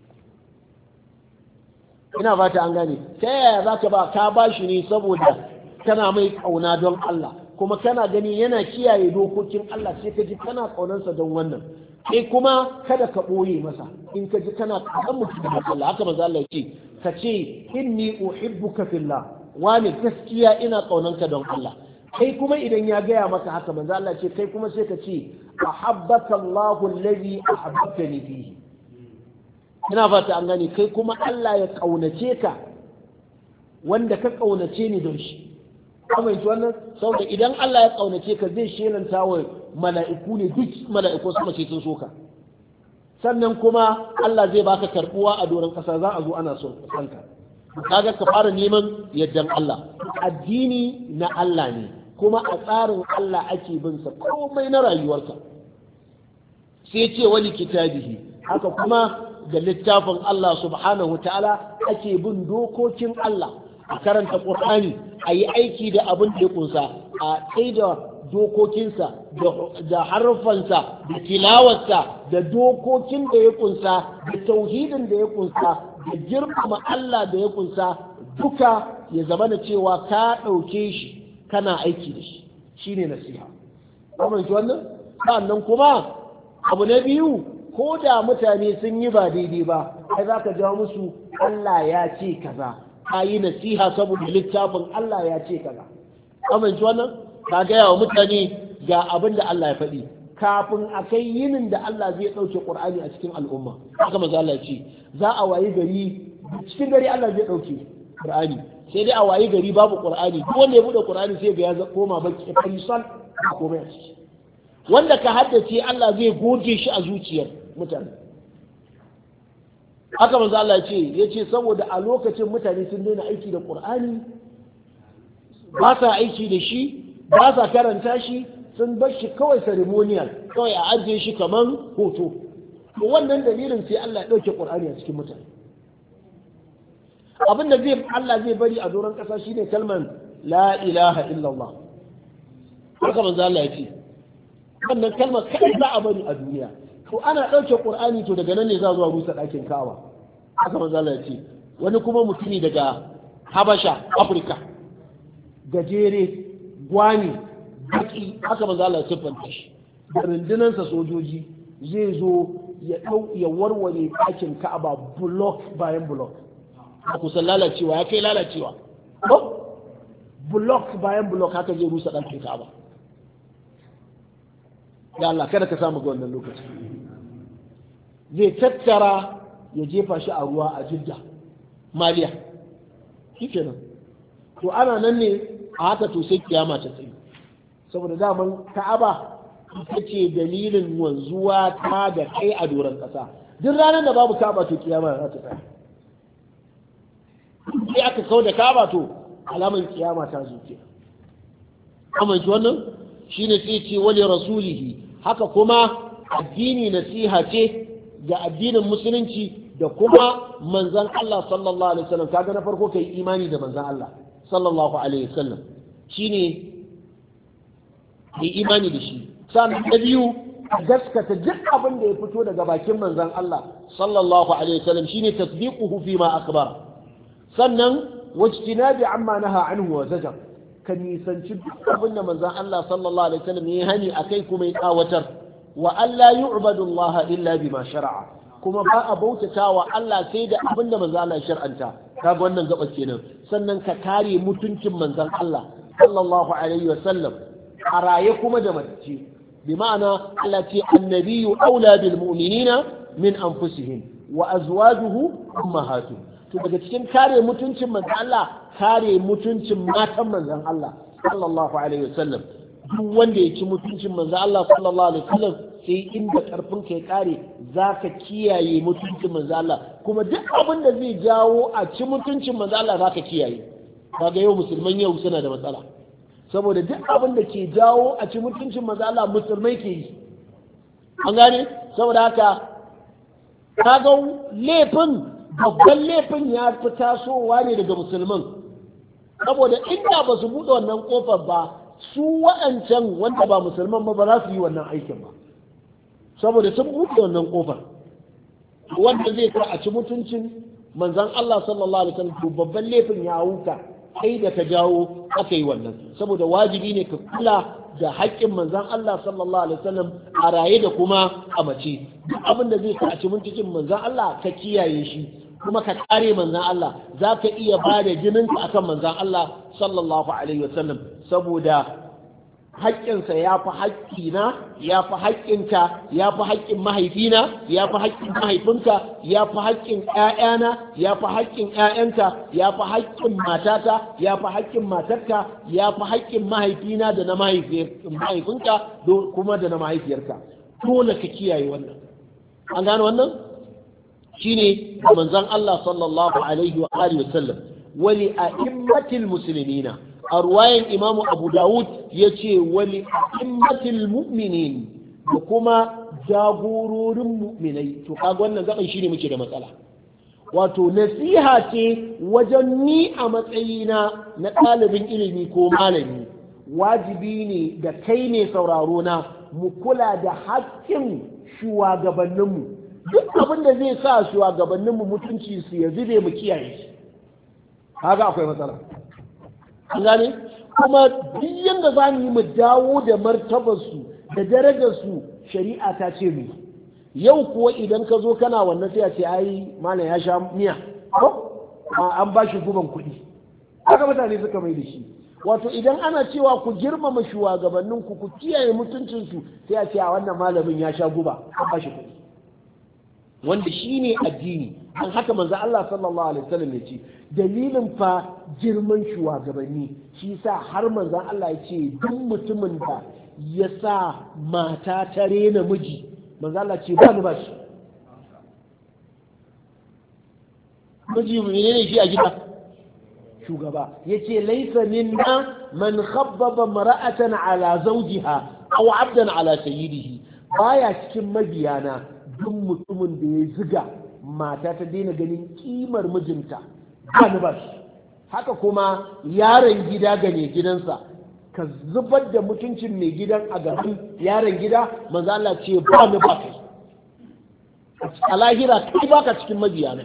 ina fata an gane ta yaya zaka ba ka bashi ne saboda kana mai kauna don Allah kuma kana gani yana kiyaye dokokin Allah sai ka ji kana kaunarsa don wannan sai kuma kada ka boye masa in ka ji kana kaunar mutum da Allah haka manzo Allah ce ka ce inni uhibbuka fillah wani gaskiya ina kaunanka don Allah kai kuma idan ya gaya maka haka manzo Allah ce kai kuma sai ka ce ahabbaka Allahu allazi ahabbtani fihi ina fata an gane kai kuma Allah ya kaunace ka wanda ka kaunace ni don shi kuma yanzu wannan saboda idan Allah ya kaunace ka zai shelanta wa mala'iku ne duk mala'iku su mace sun soka sannan kuma Allah zai baka karbuwa a doron kasa za a zo ana son kanka kaga ka fara neman yaddan Allah addini na Allah ne kuma a tsarin Allah ake bin sa komai na rayuwarka sai ce wani kitabihi haka kuma da littafin Allah subhanahu ta'ala ake bin dokokin Allah a karanta Qur'ani a yi aiki da abin da ya kunsa a tsaida dokokinsa da harfansa da tilawarsa da dokokin da ya kunsa da tauhidin da ya kunsa da girmama Allah da ya kunsa duka ya zama na cewa ka ɗauke shi kana aiki da shi shine nasiha kuma wannan sannan kuma abu na biyu ko da mutane sun yi ba daidai ba ai za ka jawo musu Allah ya ce kaza ka yi nasiha saboda littafin Allah ya ce kaza amince wannan ka gaya wa mutane ga abin da Allah ya faɗi kafin a kai yinin da Allah zai ɗauke ƙur'ani a cikin al'umma haka maza Allah ce za a wayi gari cikin gari Allah zai ɗauke ƙur'ani sai dai a wayi gari babu ƙur'ani duk wanda ya buɗe ƙur'ani sai ga ya koma baki farisal ba komai a ciki wanda ka haddace Allah zai goge shi a zuciyar mutane haka manzo Allah ya ce yace saboda a lokacin mutane sun daina aiki da ƙur'ani ba sa aiki da shi ba sa karanta shi sun bar shi kawai ceremonial kawai a ajiye shi kaman hoto to wannan dalilin sai Allah ya dauke Qur'ani a cikin mutane abin da zai Allah zai bari a doron kasa shine kalman la ilaha illallah haka manzo Allah ya ce wannan kalmar kai za a bari a duniya to ana dauke Qur'ani to daga nan ne za zuwa rusa dakin Kaaba haka manzo Allah ya ce wani kuma mutumi daga Habasha Africa gajere gwani baki haka manzo Allah ya siffanta shi da rundunansa sojoji zai zo ya dau ya warware ɗakin Ka'aba block bayan block kusan lalacewa ya kai lalacewa ko block bayan block haka zai rusa ɗakin Ka'aba ya Allah kada ka samu ga wannan lokaci zai tattara ya jefa shi a ruwa a Jidda Maliya shikenan to ana nan ne a haka to sai kiyama ta tsaye saboda daman Ka'aba ita ce dalilin wanzuwa ta da kai a doron ƙasa duk ranar da babu Ka'aba to kiyama za ta tsaya sai aka kawo da Ka'aba to alaman kiyama ta zo ke amma shi wannan shine sai ce wali rasulihi haka kuma addini nasiha ce ga addinin musulunci da kuma manzon Allah sallallahu alaihi wasallam kaga na farko kai imani da manzon Allah sallallahu alaihi wasallam shine yi imani da shi sannan da biyu gaskata duk abin da ya fito daga bakin manzon Allah sallallahu alaihi wasallam shine tasdiquhu fi ma akbar sannan wajtinabi amma naha anhu wa zajar ka nisanci duk abin da manzon Allah sallallahu alaihi wasallam ya hani akai kuma ya tsawatar wa alla yu'badu Allah illa bima shar'a kuma ba a bautata wa Allah sai da abin da manzon Allah ya shar'anta kaga wannan gaba kenan sannan ka kare mutuncin manzon Allah sallallahu alaihi wasallam a raye kuma da mace bi ma'ana Allah ce annabiyyu aula bil mu'minina min anfusihim wa azwajuhu ummahatuhum to daga cikin kare mutuncin manzon Allah kare mutuncin matan manzon Allah sallallahu alaihi wasallam duk wanda ya ci mutuncin manzon Allah sallallahu alaihi wasallam sai inda karfin ka ya kare zaka kiyaye mutuncin manzon Allah kuma duk abin da zai jawo a ci mutuncin manzon Allah zaka kiyaye kaga yau musulman yau suna da matsala saboda duk abin da ke jawo a ci mutuncin manzon Allah musulmai ke yi an gane saboda haka kaga laifin babban laifin ya fi tasowa ne daga musulman saboda inda ba su buɗe wannan ƙofar ba su waɗancan wanda ba musulman ba ba za su yi wannan aikin ba saboda sun buɗe wannan ƙofar wanda zai sa a ci mutuncin manzan Allah sallallahu alaihi wasallam to babban laifin ya huta kai da ka jawo aka yi wannan saboda wajibi ne ka kula da haƙƙin manzan Allah sallallahu alaihi wasallam a raye da kuma a mace duk abin da zai sa a ci mutuncin manzan Allah ka kiyaye shi kuma ka kare manzan Allah za ka iya ba da jininka akan manzan Allah sallallahu alaihi wasallam saboda haƙƙinsa ya fi haƙƙina ya fi haƙƙinka ya fi haƙƙin mahaifina ya fi haƙƙin mahaifinka ya fi haƙƙin ƴaƴana ya fi haƙƙin ƴaƴanka ya fi haƙƙin matata ya fi haƙƙin matarka ya fi haƙƙin mahaifina da na mahaifinka kuma da na mahaifiyarka dole ka kiyaye wannan an gane wannan shine manzon Allah sallallahu alaihi wa alihi wasallam wali a'immatil muslimina a ruwayan imamu abu dawud ya ce wali a'immatil mu'minin da kuma jagororin mu'minai to kaga wannan gaban shine muke da matsala wato nasiha ce wajen ni a matsayina na ɗalibin ilimi ko malami wajibi ne da kai ne sauraro na mu kula da haƙƙin shugabanninmu duk abin da zai sa shugabanninmu mutunci su ya zube mu kiyaye shi kaga akwai matsala an gane kuma duk yanda za mu yi mu dawo da martabarsu da darajarsu shari'a ta ce mu yau kuwa idan ka zo kana wannan sai a ce ai malam ya sha miya ko an ba shi guban kuɗi haka mutane suka mai da shi wato idan ana cewa ku girmama shugabanninku ku kiyaye mutuncinsu sai a ce a wannan malamin ya sha guba an ba shi kuɗi wanda shi ne addini an haka manzo Allah sallallahu alaihi wasallam ya ce dalilin fa girman shugabanni shi sa har manzo Allah ya ce duk mutumin da ya sa mata ta rena miji manzo Allah ce ba ni ba shi miji menene shi a gida shugaba yace laysa minna man khabbaba mar'atan ala zawjiha aw 'abdan ala sayyidihi baya cikin mabiyana duk mutumin da ya ziga mata ta daina ganin kimar mijinta ba ni ba shi haka kuma yaron gida ga mai gidansa ka zubar da mutuncin mai gidan a gaban yaron gida manzo Allah ce ba ni ba kai a lahira kai baka cikin mabiyana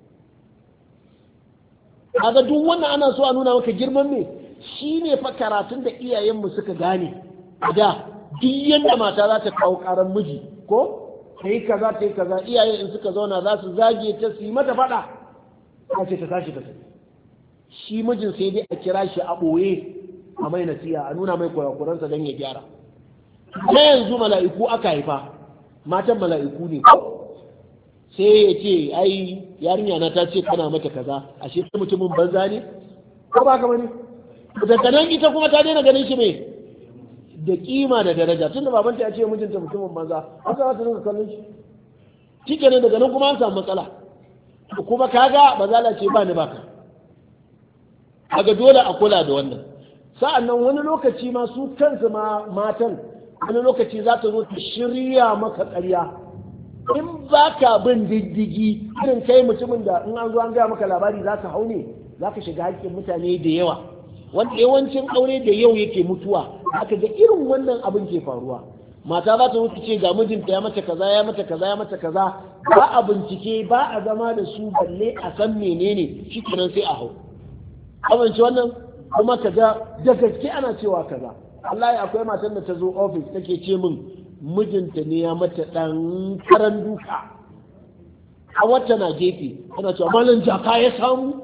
kaga duk wannan ana so a nuna maka girman me shine fa karatun da iyayenmu suka gane a da duk yanda mata za ta kawo karan miji ko ta yi kaza ta yi kaza iyaye in suka zauna za su zage ta su yi mata faɗa ta ce ta tashi ta tafi shi mijin sai dai a kira shi a ɓoye a mai nasiha a nuna mai kurakuransa don ya gyara na yanzu mala'iku aka haifa matan mala'iku ne sai ya ce ai yarinya na ta ce kana mata kaza ashe ta mutumin banza ne ko ba ka bane daga nan ita kuma ta daina ganin shi mai da kima da daraja tunda babanta ya ce mijinta mutumin banza haka za ta dinga kallon shi shikenan daga nan kuma an samu matsala kuma kaga ba za ce ba ni baka kaga dole a kula da wannan sa'annan wani lokaci ma su kansu ma matan wani lokaci za ta zo ta shirya maka ƙarya in ba ka bin diddigi irin kai mutumin da in an zo an gaya maka labari za ka hau ne za ka shiga haƙƙin mutane da yawa wanda yawancin aure da yau yake mutuwa aka ga irin wannan abin ke faruwa mata za ta mutu ce ga mijinta ya mata kaza ya mata kaza ya mata kaza ba a bincike ba a zama da su balle a san menene shi kenan sai a hau abinci wannan kuma ka ga da gaske ana cewa kaza wallahi akwai matan da ta zo office take ce min mijinta ne ya mata dan karan duka a wata na gefe tana cewa malam jaka ya samu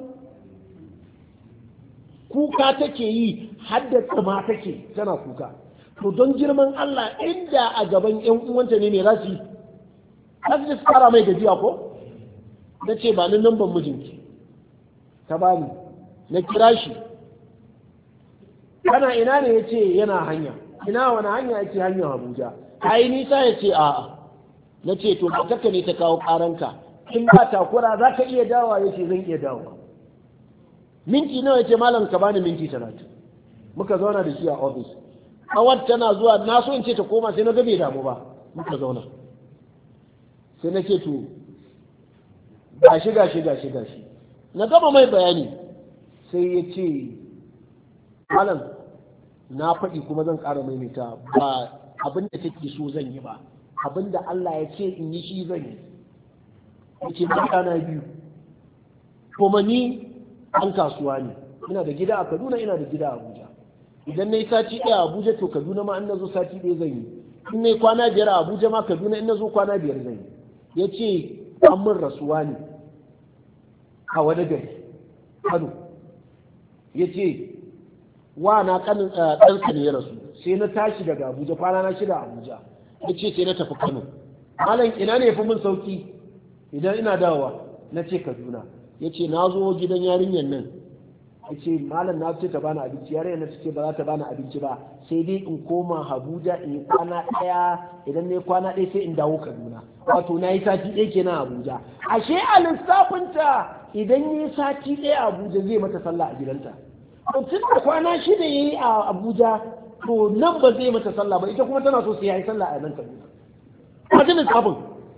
kuka take yi haddasa ma take tana kuka to don girman Allah inda a gaban ƴan uwanta ne ne rasu rasu su fara mai gajiya ko na ce ba ni namban mijinki ta bani na kira shi kana ina ne ya ce yana hanya ina wani hanya ya ce hanyar Abuja ka yi nisa ya ce a'a na ce to matarka ne ta kawo karanka in ba takura za ka iya dawa ya ce zan iya dawa minti nawa ya ce malam ka bani minti talatin muka zauna da shi a ofis awar tana zuwa na so in ce ta koma sai na ga bai damu ba muka zauna sai na ce to gashi gashi gashi gashi na gama mai bayani sai ya ce malam na faɗi kuma zan ƙara maimaita ba abin da take so zan yi ba abin da Allah ya ce in yi shi zan yi ya ce na biyu kuma ni an kasuwa ne ina da gida a Kaduna ina da gida a Abuja idan na yi sati ɗaya a Abuja to Kaduna ma an na zo sati ɗaya zan yi in na yi kwana biyar a Abuja ma Kaduna in na zo kwana biyar zan yi ya ce an min rasuwa ne a wani gari Kano ya ce wa na kanin ɗansa ne ya rasu sai na tashi daga Abuja kwana na shida Abuja ya ce sai na tafi Kano malam ina ne fi mun sauki idan ina dawowa na ce Kaduna ya ce na zo gidan yarinyar nan ya ce malam na ce ta bani abinci yarinyar na ce ba za ta bani abinci ba sai dai in koma Abuja in yi kwana ɗaya idan ne kwana ɗaya sai in dawo Kaduna wato na yi sati ɗaya kenan Abuja ashe a lissafinta idan yi sati ɗaya Abuja zai mata sallah a gidanta to tun da kwana shida ya yi a Abuja to nan ba zai mata sallah ba ita kuma tana so sai ya yi sallah a nan Kaduna a jinin sabon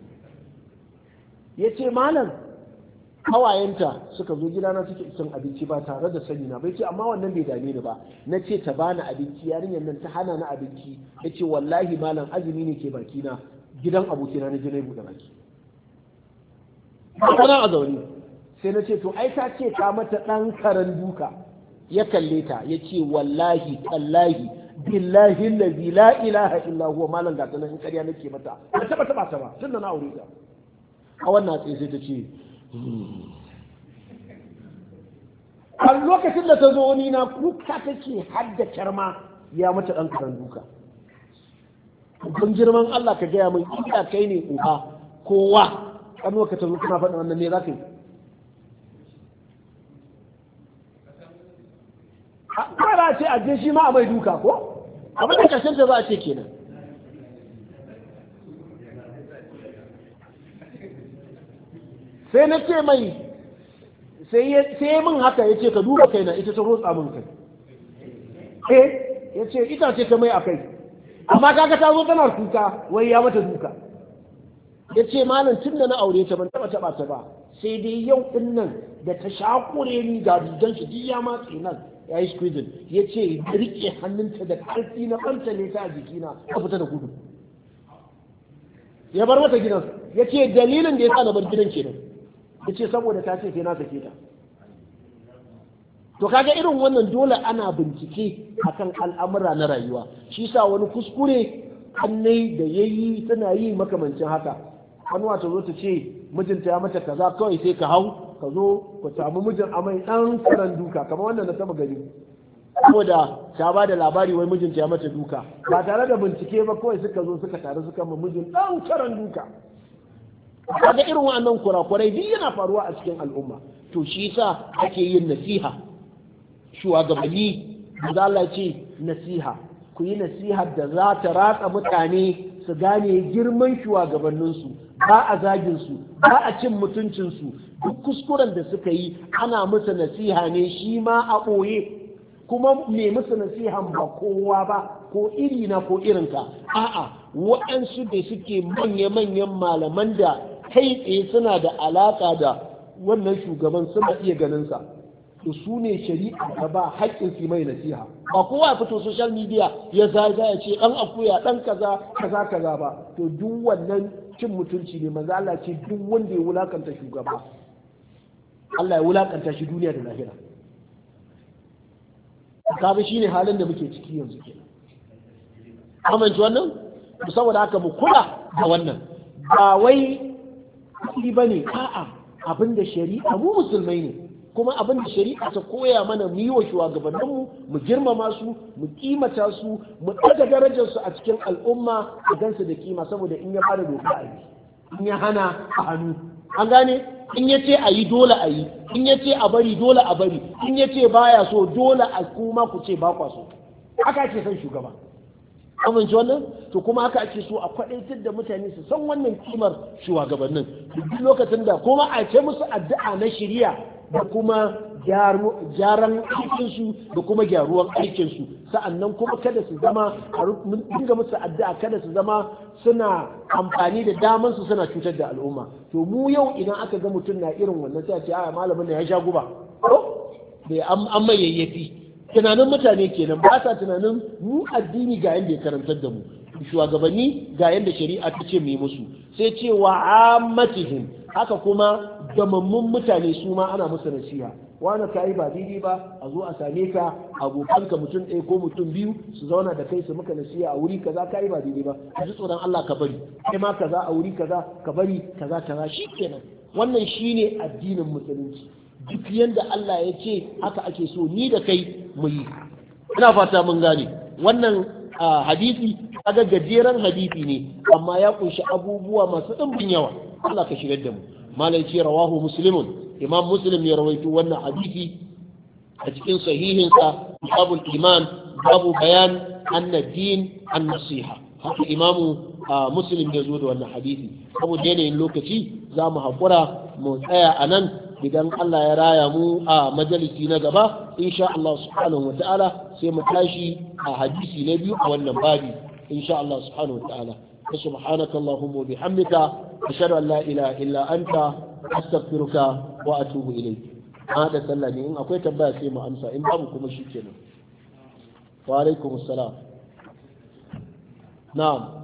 ya ce malam hawayenta suka zo gidana suke cin abinci ba tare da sani na bai ce amma wannan bai dame ni ba na ce ta bani abinci yarinyar nan ta hana na abinci ya ce wallahi malam azumi ne ke baki na gidan abokina na jinai buɗe baki kana a zaune sai na ce to ai ta ce ta mata ɗan karen duka ya kalle ta ya ce wallahi tallahi billahi allazi la ilaha illa huwa malam ga tanan in ƙarya nake mata ba taba taba ta ba tunda na aure ta a wannan tsaye sai ta ce a lokacin da ta zo ni na kuka take hadda karma ya mata dan karan duka kun girman Allah ka gaya min ina kai ne uba kowa kan ka ta zo kana faɗin wannan ne za ka yi a ce a je shi ma a mai duka ko abin da kashin da za a ce kenan sai na ce mai sai min haka ya ce ka duba kai na ita ta rotsa min kai eh ya ce ita ce ta mai a kai amma kaga ta zo tana kuka wai ya mata duka ya ce malam tun da na aure ta ban taba taba ta ba sai dai yau din nan da ta shakure ni ga rigan shi duk ya matse nan ya yi squeezing ya ce rike hannunta da ƙarfi na ɓanta ne ta a jikina ta fita da gudu ya bar mata gidan ya ce dalilin da ya sa na bar gidan kenan ya ce saboda ta ce sai na sake ta to kaga irin wannan dole ana bincike akan al'amura na rayuwa shi sa wani kuskure annai da yayi tana yi makamancin haka wani wata zo ta ce mijinta ya mata kaza kawai sai ka hau ka zo ku samu mijin amai dan karan duka kamar wannan na taba gani saboda ta ba da labari wai mijinta ya mata duka ba tare da bincike ba kawai suka zo suka tare suka ma mijin dan karan duka kaga irin wannan kurakurai duk yana faruwa a cikin al'umma to shi yasa ake yin nasiha shugabanni da Allah ce nasiha ku yi nasiha da za ta ratsa mutane su gane girman shugabanninsu ba a zagin su ba a cin mutuncinsu duk kuskuren da suka yi ana musu nasiha ne shi ma a ɓoye kuma me musu nasihan ba kowa ba ko iri na ko irinka a'a waɗansu da suke manya-manyan malaman da kai tsaye suna da alaƙa da wannan shugaban suna iya ganinsa to su ne shari'a ta ba haƙƙin su mai nasiha ba kowa ya fito social media ya zaga ya ce ɗan akuya ɗan kaza kaza kaza ba to duk wannan cin mutunci ne manzo Allah ce duk wanda ya wulakanta shugaba Allah ya wulakanta shi duniya da lahira kaga shine halin da muke ciki yanzu kenan amince wannan saboda haka mu kula da wannan ba wai kuɗi bane a'a abinda shari'a mu musulmai ne kuma abinda shari'a ta koya mana mu yi wa shugabanninmu mu girmama su mu kimata su mu ɗaga darajar su a cikin al'umma a gansu da kima saboda in ya bada doka a yi in ya hana a hannu an gane in ya ce a yi dole a yi in ya ce a bari dole a bari in ya ce baya so dole a kuma ku ce ba kwa so haka ake son shugaba amince wannan to kuma haka ake so a kwadaitar da mutane su san wannan kimar shugabannin duk lokacin da kuma a ce musu addu'a na shari'a da kuma gyaran aikinsu da kuma gyaruwan aikinsu sa'annan kuma kada su zama mun dinga musu addu'a kada su zama suna amfani da daman su suna cutar da al'umma to mu yau idan aka ga mutum na irin wannan sai a ce a malamin ne ya sha guba ko bai an mai yayyafi tunanin mutane kenan ba sa tunanin mu addini ga yanda ya karantar da mu shugabanni ga yanda shari'a ta ce mu yi musu sai ce wa ammatihim haka kuma gamammun mutane su ma ana musu nasiha wani ka yi ba daidai ba a zo a same ka abokanka mutum ɗaya ko mutum biyu su zauna da kai su maka nasiha a wuri kaza ka yi ba daidai ba a ji tsoron Allah ka bari kai ma kaza a wuri kaza ka bari kaza kaza shikenan wannan shine addinin musulunci duk yanda Allah ya ce haka ake so ni da kai mu yi ina fata mun gane wannan hadisi kaga gajeren hadisi ne amma ya kunshi abubuwa masu ɗimbin yawa Allah ka shigar da mu malai ce rawahu muslimun imam muslim ya rawaito wannan hadisi a cikin sahihinsa babul iman babu bayan anna din an nasiha haka imamu muslim ya zo da wannan hadisi saboda yanayin lokaci za mu haƙura mu tsaya a nan idan Allah ya raya mu a majalisi na gaba insha Allah subhanahu wa ta'ala sai mu tashi a hadisi na biyu a wannan babi insha Allah subhanahu wa ta'ala subhanaka allahumma wa bihamdika ashhadu an la ilaha illa anta astaghfiruka wa atubu ilayk hada sallah ne in akwai tambaya sai mu amsa in babu kuma shikenan wa alaikum assalam na'am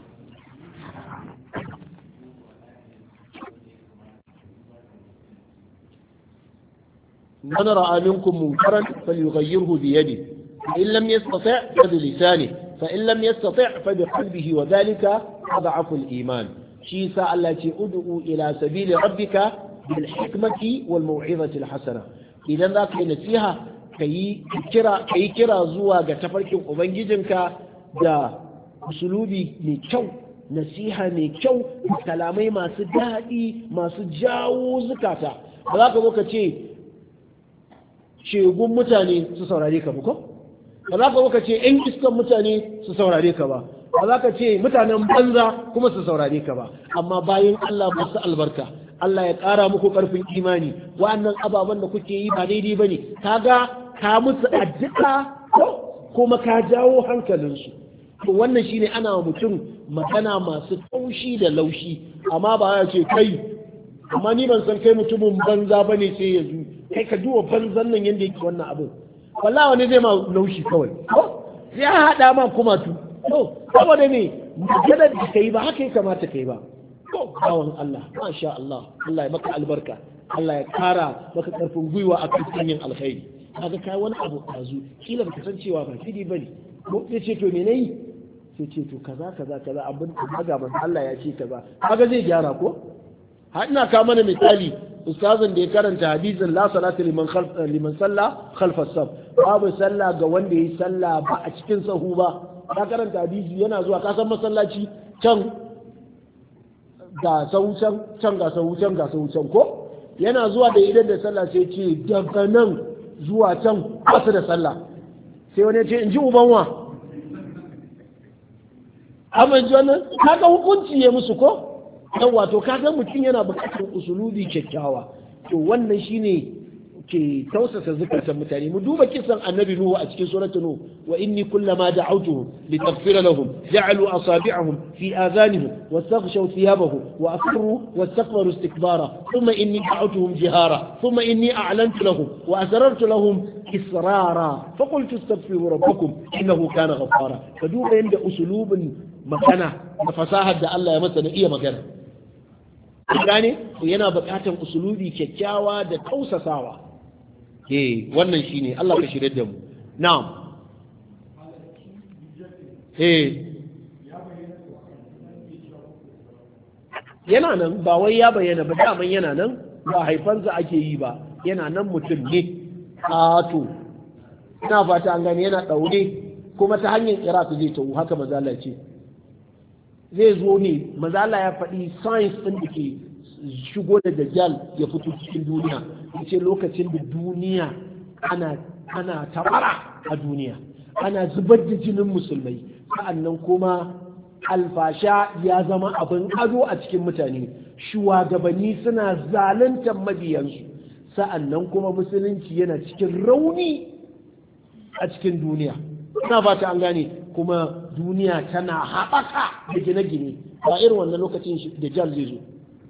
من رأى منكم منكرا فليغيره بيده فإن لم يستطع فبلسانه فإن لم يستطع فبقلبه وذلك أضعف الإيمان شيء سأل التي أدعو إلى سبيل ربك بالحكمة والموعظة الحسنة إذا ذاك نسيها كي كرا كي كرا زوا تفرك أبنجدك دا أسلوبي ميكو نسيها ميكو كلامي ما سدادي ما سجاو زكاتا ذاك وقت shegun mutane su saurare ka ba ko ba za ka baka ce ‘yan iskan mutane su saurare ka ba ba za ka ce mutanen banza kuma su saurare ka ba amma bayan Allah masu albarka Allah ya ƙara muku ƙarfin imani wa'annan ababen da kuke yi ba daidai ba ne ka ga ka musu addu'a kuma ka jawo hankalinsu to wannan shine ana mutum magana masu taushi da laushi amma ba ya ce kai amma ni ban san kai mutumin banza ba ne sai ya zo kai ka duba banzan nan yadda yake wannan abin wallahi wani zai ma laushi kawai ya haɗa ma kuma tu to saboda ne maganar da kai ba haka ya kamata kai ba to bawan Allah masha Allah Allah ya maka albarka Allah ya kara maka karfin gwiwa a kan yin alkhairi kaga kai wani abu azu kila baka san cewa ba kidi bane ko ya ce to me nayi sai ce to kaza kaza kaza abin da ga manzo Allah ya ce kaza kaga zai gyara ko har ina ka mana misali ustazin da ya karanta hadisin la salata liman khalf liman salla khalf as-saf babu sallah ga wanda yayi sallah ba a cikin sahu ba ya karanta hadisi yana zuwa ka san masallaci can ga sahu can can ga sahu can ga sahu can ko yana zuwa da idan da sallah sai ce daga nan zuwa can ba su da sallah sai wani ya ce in ji uban wa amma ji wannan kaga hukunci ya musu ko dan wato kaga mutum yana bukatar usulubi kyakkyawa to wannan shine ke tausasa zukatan mutane mu duba kisan annabi nuhu a cikin suratul nuh wa inni kullama da'awtuhum litaghfira lahum ja'alu asabi'ahum fi adhanihim wastaghshaw thiyabahum wa asarru wastakbaru istikbara thumma inni da'awtuhum jihara thumma inni a'lantu lahum wa asrartu lahum israra faqultu astaghfiru rabbakum innahu kana ghaffara ka duba yanda usulubin magana da fasahar da Allah ya masa na iya magana gane yana buƙatar usulubi kyakkyawa da tausasawa eh wannan shine Allah ka shirye da mu na'am eh yana nan ba wai ya bayyana ba daman yana nan ba haifansa ake yi ba yana nan mutum ne to ina fata an gane yana daure kuma ta hanyar kira su zai tawo haka mazala ce zai zo ne mazala ya faɗi science ɗin da ke shigo da dajjal ya fito cikin duniya ya ce lokacin da duniya ana ana tabara a duniya ana zubar da jinin musulmai sa'annan kuma alfasha ya zama abin ado a cikin mutane shugabanni suna zaluntar mabiyansu sa'annan kuma musulunci yana cikin rauni a cikin duniya ina fata an gane kuma duniya tana haɓaka da gine-gine ba irin wannan lokacin da jal zai zo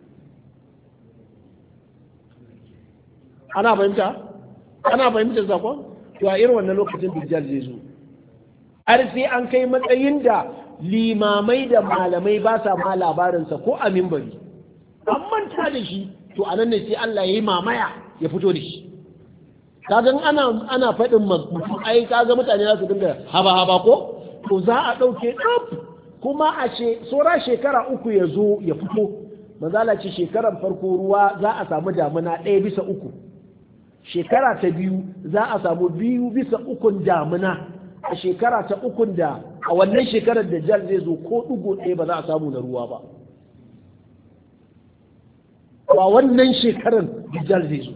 ana fahimta ana fahimta zakon to a irin wannan lokacin da jal zai zo har sai an kai matsayin da limamai da malamai ba sa ma labarinsa ko a mimbari an manta da shi to a nan ne sai Allah ya yi mamaya ya fito da shi kagan ana ana faɗin mutum ai kaga mutane za su dinga haba haba ko to za a ɗauke ɗaf kuma a ce saura shekara uku ya zo ya fito manzala ce shekaran farko ruwa za a samu damuna ɗaya bisa uku shekara ta biyu za a samu biyu bisa ukun damuna a a shekara ta ukun da a wannan shekarar dajjal zai zo ko ɗigo ɗaya ba za a samu na ruwa ba ba wannan shekarar dajjal zai zo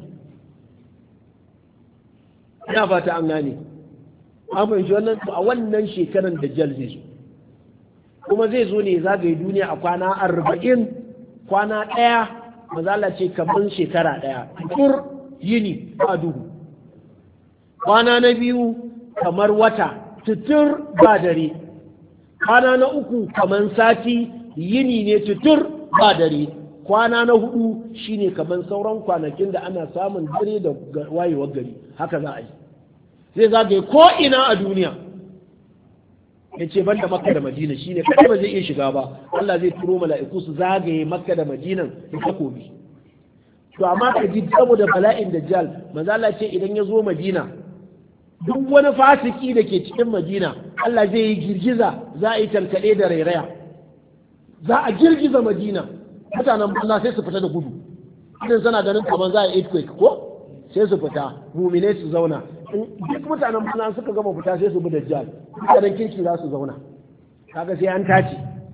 ina fata an gane an fahimci wannan a wannan shekarar dajjal zai zo kuma zai zo ne zagaye duniya a kwana arba'in kwana ɗaya mazala ce kamar shekara ɗaya tur yini ba duhu kwana na biyu kamar wata tutur ba dare kwana na uku kamar sati yini ne tutur ba dare kwana na hudu shine kamar sauran kwanakin da ana samun dare da wayewar gari haka za a yi zai zagaye ko ina a duniya ya ce ban da makka da madina shine kada ba zai iya shiga ba Allah zai turo mala'iku su zagaye makka da madinan da takobi to amma ka ji saboda bala'in dajjal manzo Allah ce idan ya zo madina duk wani fasiki da ke cikin madina Allah zai yi girgiza za a yi talkaɗe da rairaya za a girgiza madina mutanen banza sai su fita da gudu idan suna ganin kamar za a yi earthquake ko sai su fita mumine su zauna duk mutanen banza suka gama fita sai su bi dajjal mutanen kirki za su zauna kaga sai an tace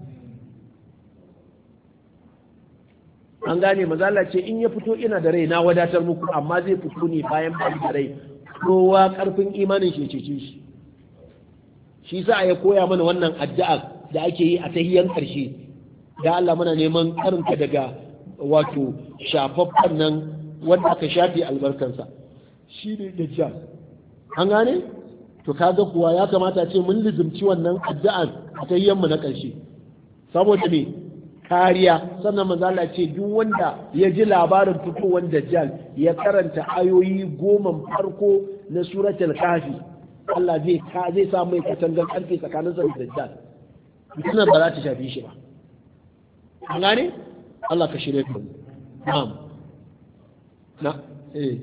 an gane mazala ce in ya fito ina da rai na wadatar muku amma zai fito ne bayan ba da rai kowa karfin imanin shi cece shi shi sa ya koya mana wannan addu'a da ake yi a tahiyyar karshe da Allah muna neman karinka daga wato shafaffan nan wanda aka shafi albarkansa shi ne dajjal an gane to kaga kuwa ya kamata ce mun lizumci wannan addu'an a tahiyyar mu na karshe saboda me kariya sannan manzo Allah ce duk wanda ya ji labarin fitowar dajjal ya karanta ayoyi goma farko na suratul kafi Allah zai ka zai sa mai katangar karfe tsakanin sa da dajjal sunan ba za ta shafi shi ba an gane Allah ka shirye ku na'am na eh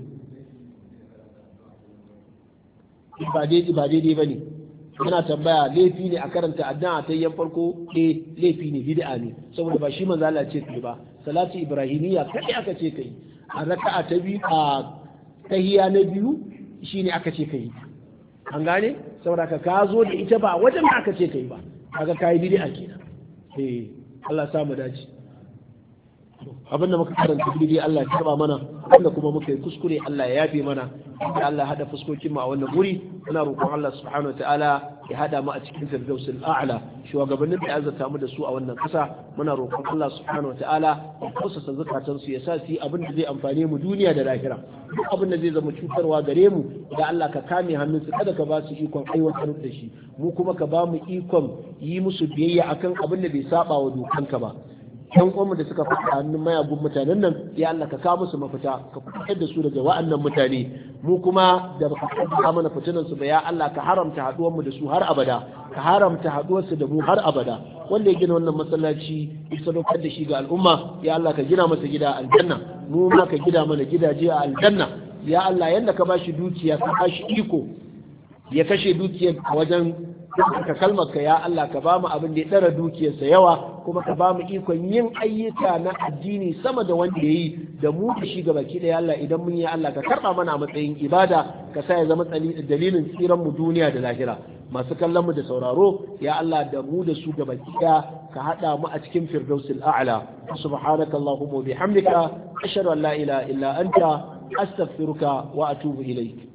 ba dai ba dai bane yana tambaya laifi ne a karanta addu'a ta yan farko eh laifi ne bid'a ne saboda ba shi manzo Allah ce kai ba salatu ibrahimiyya kai aka ce kai a raka'a ta biyu a tahiyya na biyu shine aka ce kai an gane saboda ka ka zo da ita ba wajen da aka ce kai ba kaga kai bid'a kenan eh Allah ya samu dace abinda muka karanta bid'i Allah ya karba mana wanda kuma muka yi kuskure Allah ya yafe mana da Allah hada fuskokin mu a wannan guri muna roƙon Allah subhanahu wataala ya hada mu a cikin firdausul a'la shugabannin da azata mu da su a wannan kasa muna roƙon Allah subhanahu wataala ya kusasa zakatan su ya sa su abin da zai amfane mu duniya da lahira duk abin da zai zama cutarwa gare mu da Allah ka kame hannun su kada ka ba su ikon aiwatar da shi mu kuma ka ba mu ikon yi musu biyayya akan abin da bai saba wa dokanka ba yan uwanmu da suka fita hannun mayagun mutanen nan ya Allah ka kawo musu mafita ka fitar da su daga wa'annan mutane mu kuma da baka kaddara mana fitinan su ba ya Allah ka haramta haduwar mu da su har abada ka haramta haduwar su da mu har abada wanda ya gina wannan masallaci ya sadaukar da shi ga al'umma ya Allah ka gina masa gida aljanna mu ma ka gida mana gidaje a aljanna ya Allah yanda ka bashi dukiya ka bashi iko ya kashe dukiyar a wajen ka kalmar ka ya Allah ka ba mu abin da ya dara dukiyarsa yawa kuma ka ba mu ikon yin ayyuka na addini sama da wanda ya yi da mu da shi gaba ki da Allah idan mun yi Allah ka karba mana a matsayin ibada ka sa ya zama dalilin tsiran mu duniya da lahira masu kallon mu da sauraro ya Allah da mu da su gaba ki ka hada mu a cikin firdausil a'la subhanaka allahumma wa bihamdika ashhadu an la ilaha illa anta astaghfiruka wa atubu ilayk